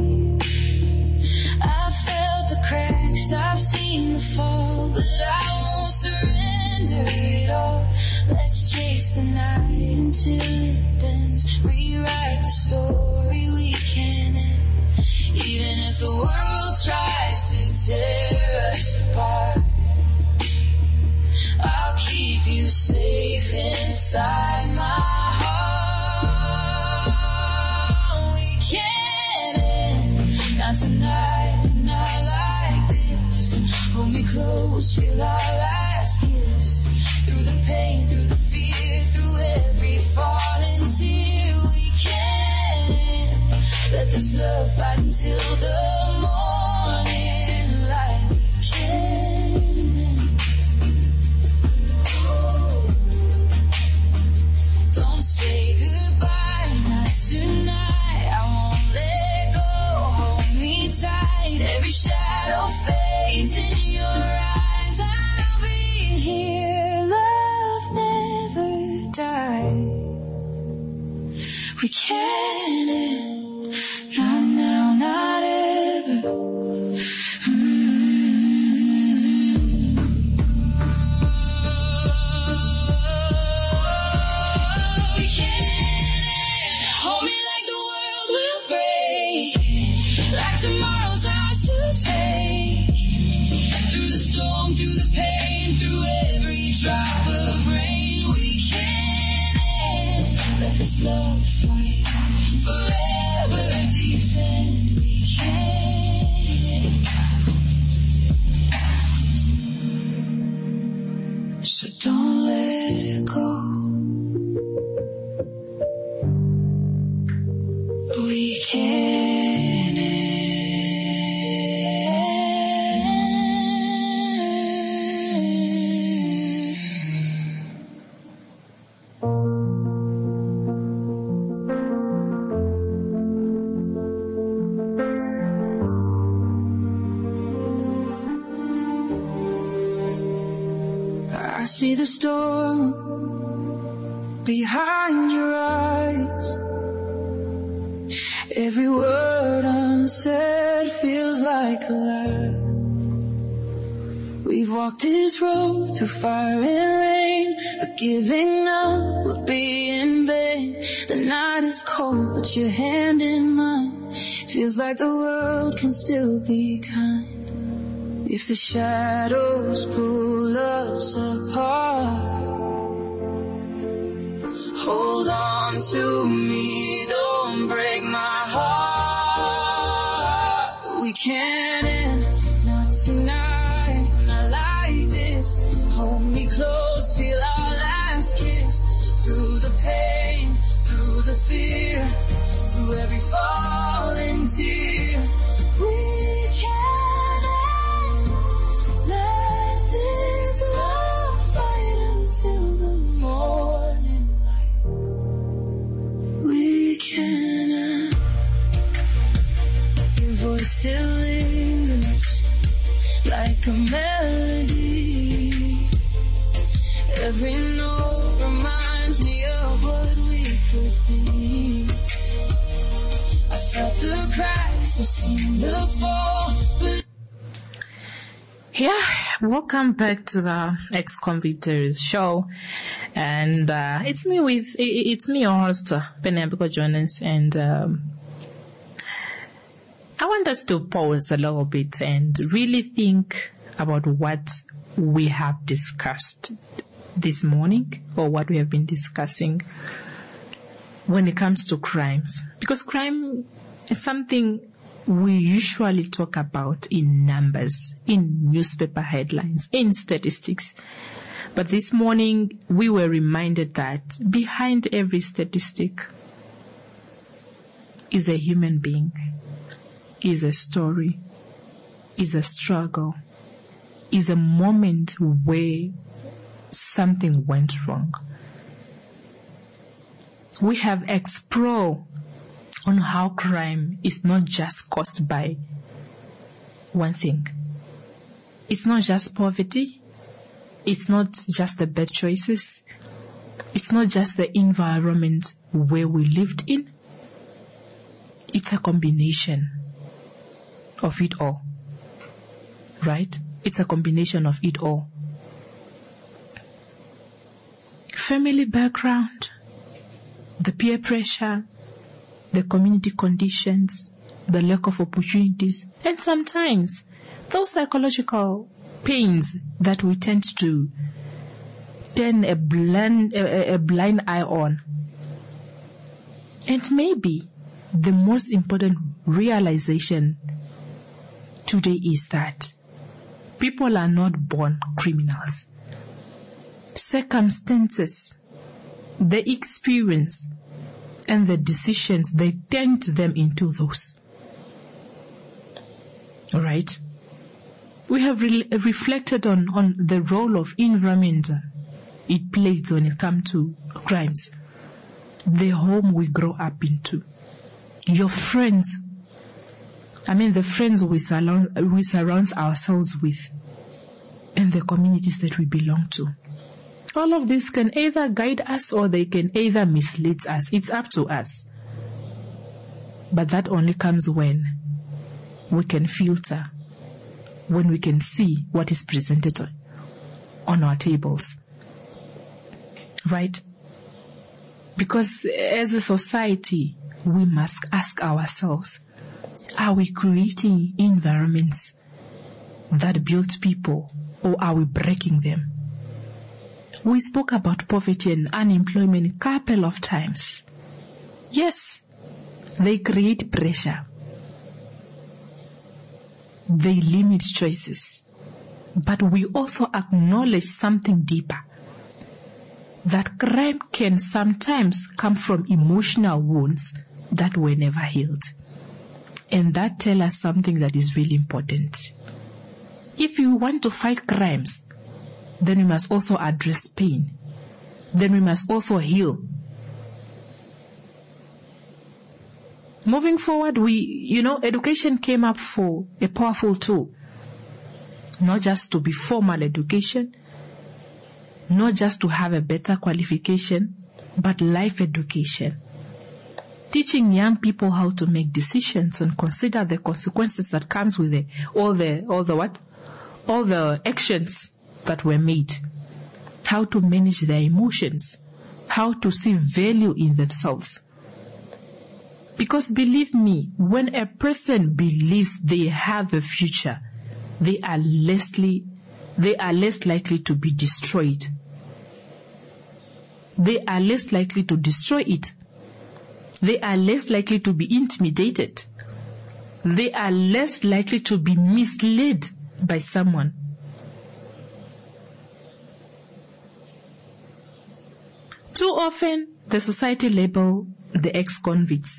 I've felt the cracks, I've seen the fall, but I won't surrender it all. Let's chase the night until it bends. Rewrite the story we can end. Even if the world tries to tear us apart, I'll keep you safe inside my heart. We can't end, not tonight, not like this. Hold me close, feel our last kiss. Through the pain, through the fear, through every falling tear. We can't end, let this love fight until the morning light. We can't end. Don't say goodbye, not tonight. I won't let go, hold me tight. Every shadow fades in your eyes. I'll be here, love never dies. We can't end, not now, not ever. We can't end. Hold me like the world will break, like tomorrow's ours to take. Through the storm, through the pain, through every drop of rain. We can't end, let this love fight forever defend. We can't. So don't let go. We can't end. I see the storm behind your eyes. Every word unsaid feels like a lie. We've walked this road through fire and rain, but giving up would be in vain. The night is cold, but your hand in mine feels like the world can still be kind. If the shadows pull us apart, hold on to me, don't break my heart. We can't end, not tonight, not like this. Hold me close, feel our last kiss. Through the pain, through the fear, through every falling tear. We can't end, let this love fight until the morning light. We can't end. Your voice still lingers like a melody. Every note reminds me of what we could be. crisis in the fall. But yeah, welcome back to the Ex-Convictors show, and it's me, your host Penelope Jonas, and I want us to pause a little bit and really think about what we have discussed this morning, or what we have been discussing when it comes to crimes. Because crime is something we usually talk about in numbers, in newspaper headlines, in statistics. But this morning, we were reminded that behind every statistic is a human being, is a story, is a struggle, is a moment where something went wrong. We have explored on how crime is not just caused by one thing. It's not just poverty. It's not just the bad choices. It's not just the environment where we lived in. It's a combination of it all. Right? It's a combination of it all. Family background, the peer pressure, the community conditions, the lack of opportunities, and sometimes those psychological pains that we tend to turn a blind eye on. And maybe the most important realization today is that people are not born criminals. Circumstances, the experience, and the decisions, they turned them into those. All right? We have reflected on the role of environment it plays when it comes to crimes. The home we grow up into. Your friends. The friends we surround ourselves with. And the communities that we belong to. All of this can either guide us or they can either mislead us. It's up to us. But that only comes when we can filter, when we can see what is presented on our tables. Right? Because as a society, we must ask ourselves, are we creating environments that build people, or are we breaking them? We spoke about poverty and unemployment a couple of times. Yes, they create pressure. They limit choices. But we also acknowledge something deeper. That crime can sometimes come from emotional wounds that were never healed. And that tells us something that is really important. If you want to fight crimes, then we must also address pain. Then we must also heal. Moving forward, education came up for a powerful tool. Not just to be formal education, not just to have a better qualification, but life education. Teaching young people how to make decisions and consider the consequences that comes with all the actions that were made, how to manage their emotions, how to see value in themselves. Because believe me, when a person believes they have a future, they are less likely to be destroyed. They are less likely to destroy it. They are less likely to be intimidated. They are less likely to be misled by someone. Too often, the society label the ex-convicts.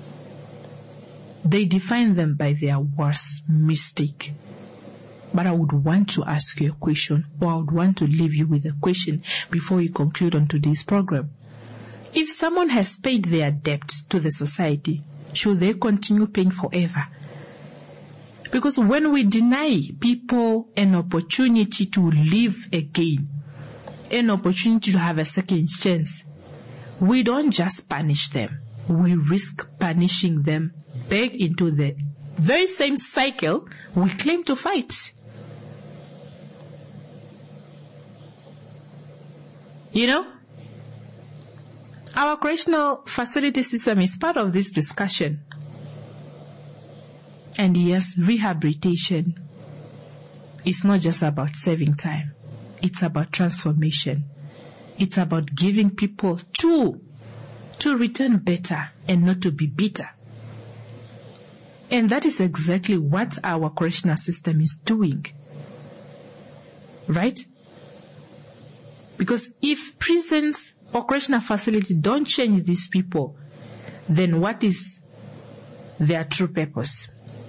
They define them by their worst mistake. But I would want to ask you a question, or I would want to leave you with a question before we conclude on today's program. If someone has paid their debt to the society, should they continue paying forever? Because when we deny people an opportunity to live again, an opportunity to have a second chance, we don't just punish them. We risk punishing them back into the very same cycle we claim to fight. You know, our correctional facility system is part of this discussion. And yes, rehabilitation is not just about saving time. It's about transformation. It's about giving people to return better and not to be bitter. And that is exactly what our correctional system is doing. Right? Because if prisons or correctional facility don't change these people, then what is their true purpose?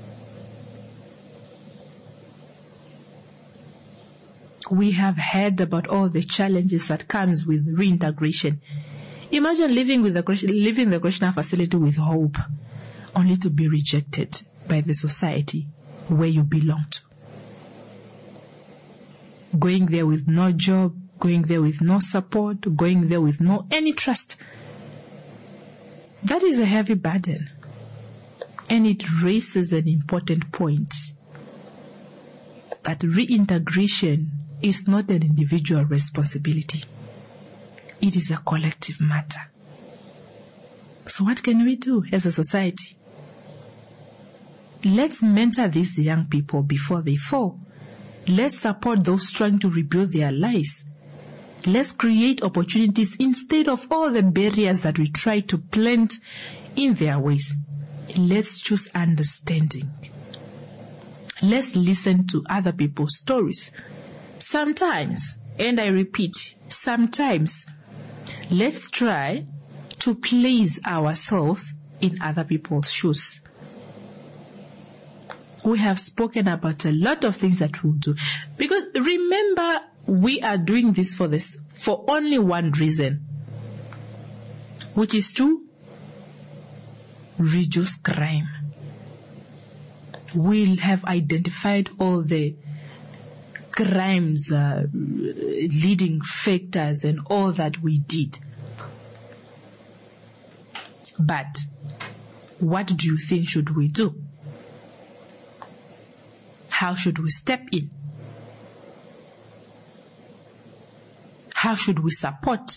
We have heard about all the challenges that comes with reintegration. Imagine living the correctional facility with hope, only to be rejected by the society where you belong to. Going there with no job, going there with no support, going there with no any trust. That is a heavy burden. And it raises an important point that reintegration is not an individual responsibility. It is a collective matter. So what can we do as a society? Let's mentor these young people before they fall. Let's support those trying to rebuild their lives. Let's create opportunities instead of all the barriers that we try to plant in their ways. Let's choose understanding. Let's listen to other people's stories. Sometimes, and I repeat, sometimes, let's try to place ourselves in other people's shoes. We have spoken about a lot of things that we'll do. Because remember, we are doing this for only one reason, which is to reduce crime. We'll have identified all the crimes, leading factors and all that we did. But what do you think should we do? How should we step in? How should we support?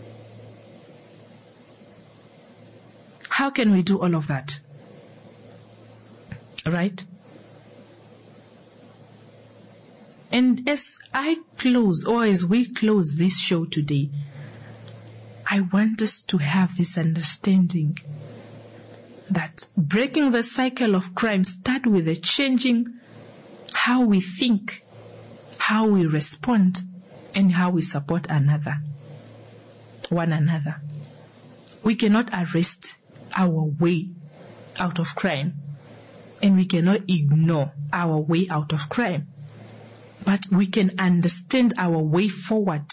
How can we do all of that? Right? And as I close, or as we close this show today, I want us to have this understanding that breaking the cycle of crime starts with a changing how we think, how we respond, and how we support one another. We cannot arrest our way out of crime, and we cannot ignore our way out of crime. But we can understand our way forward.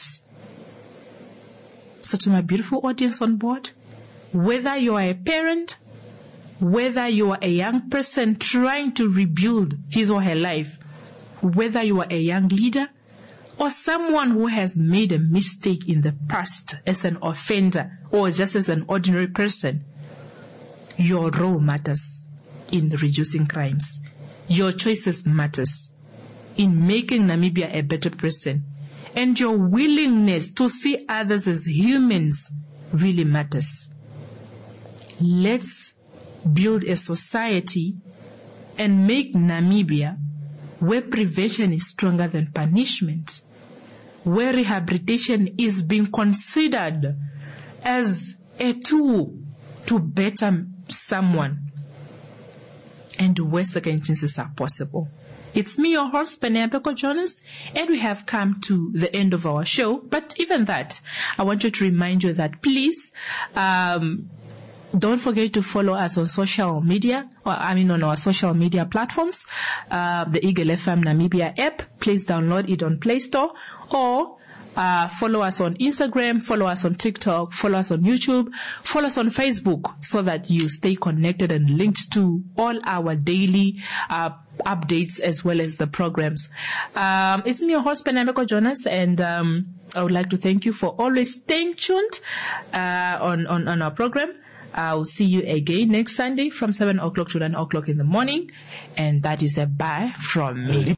So to my beautiful audience on board, whether you are a parent, whether you are a young person trying to rebuild his or her life, whether you are a young leader, or someone who has made a mistake in the past as an offender or just as an ordinary person, your role matters in reducing crimes. Your choices matters in making Namibia a better person. And your willingness to see others as humans really matters. Let's build a society and make Namibia where prevention is stronger than punishment, where rehabilitation is being considered as a tool to better someone, and where second chances are possible. It's me, your host, Penelope Jonas, and we have come to the end of our show. But even that, I wanted to remind you that please, don't forget to follow us on social media, on our social media platforms, the Eagle FM Namibia app. Please download it on Play Store, or follow us on Instagram, follow us on TikTok, follow us on YouTube, follow us on Facebook, so that you stay connected and linked to all our daily updates as well as the programs. It's me, your host, Penelope Jonas, and I would like to thank you for always staying tuned on our program. I'll see you again next Sunday from 7 o'clock to 9 o'clock in the morning. And that is a bye from me.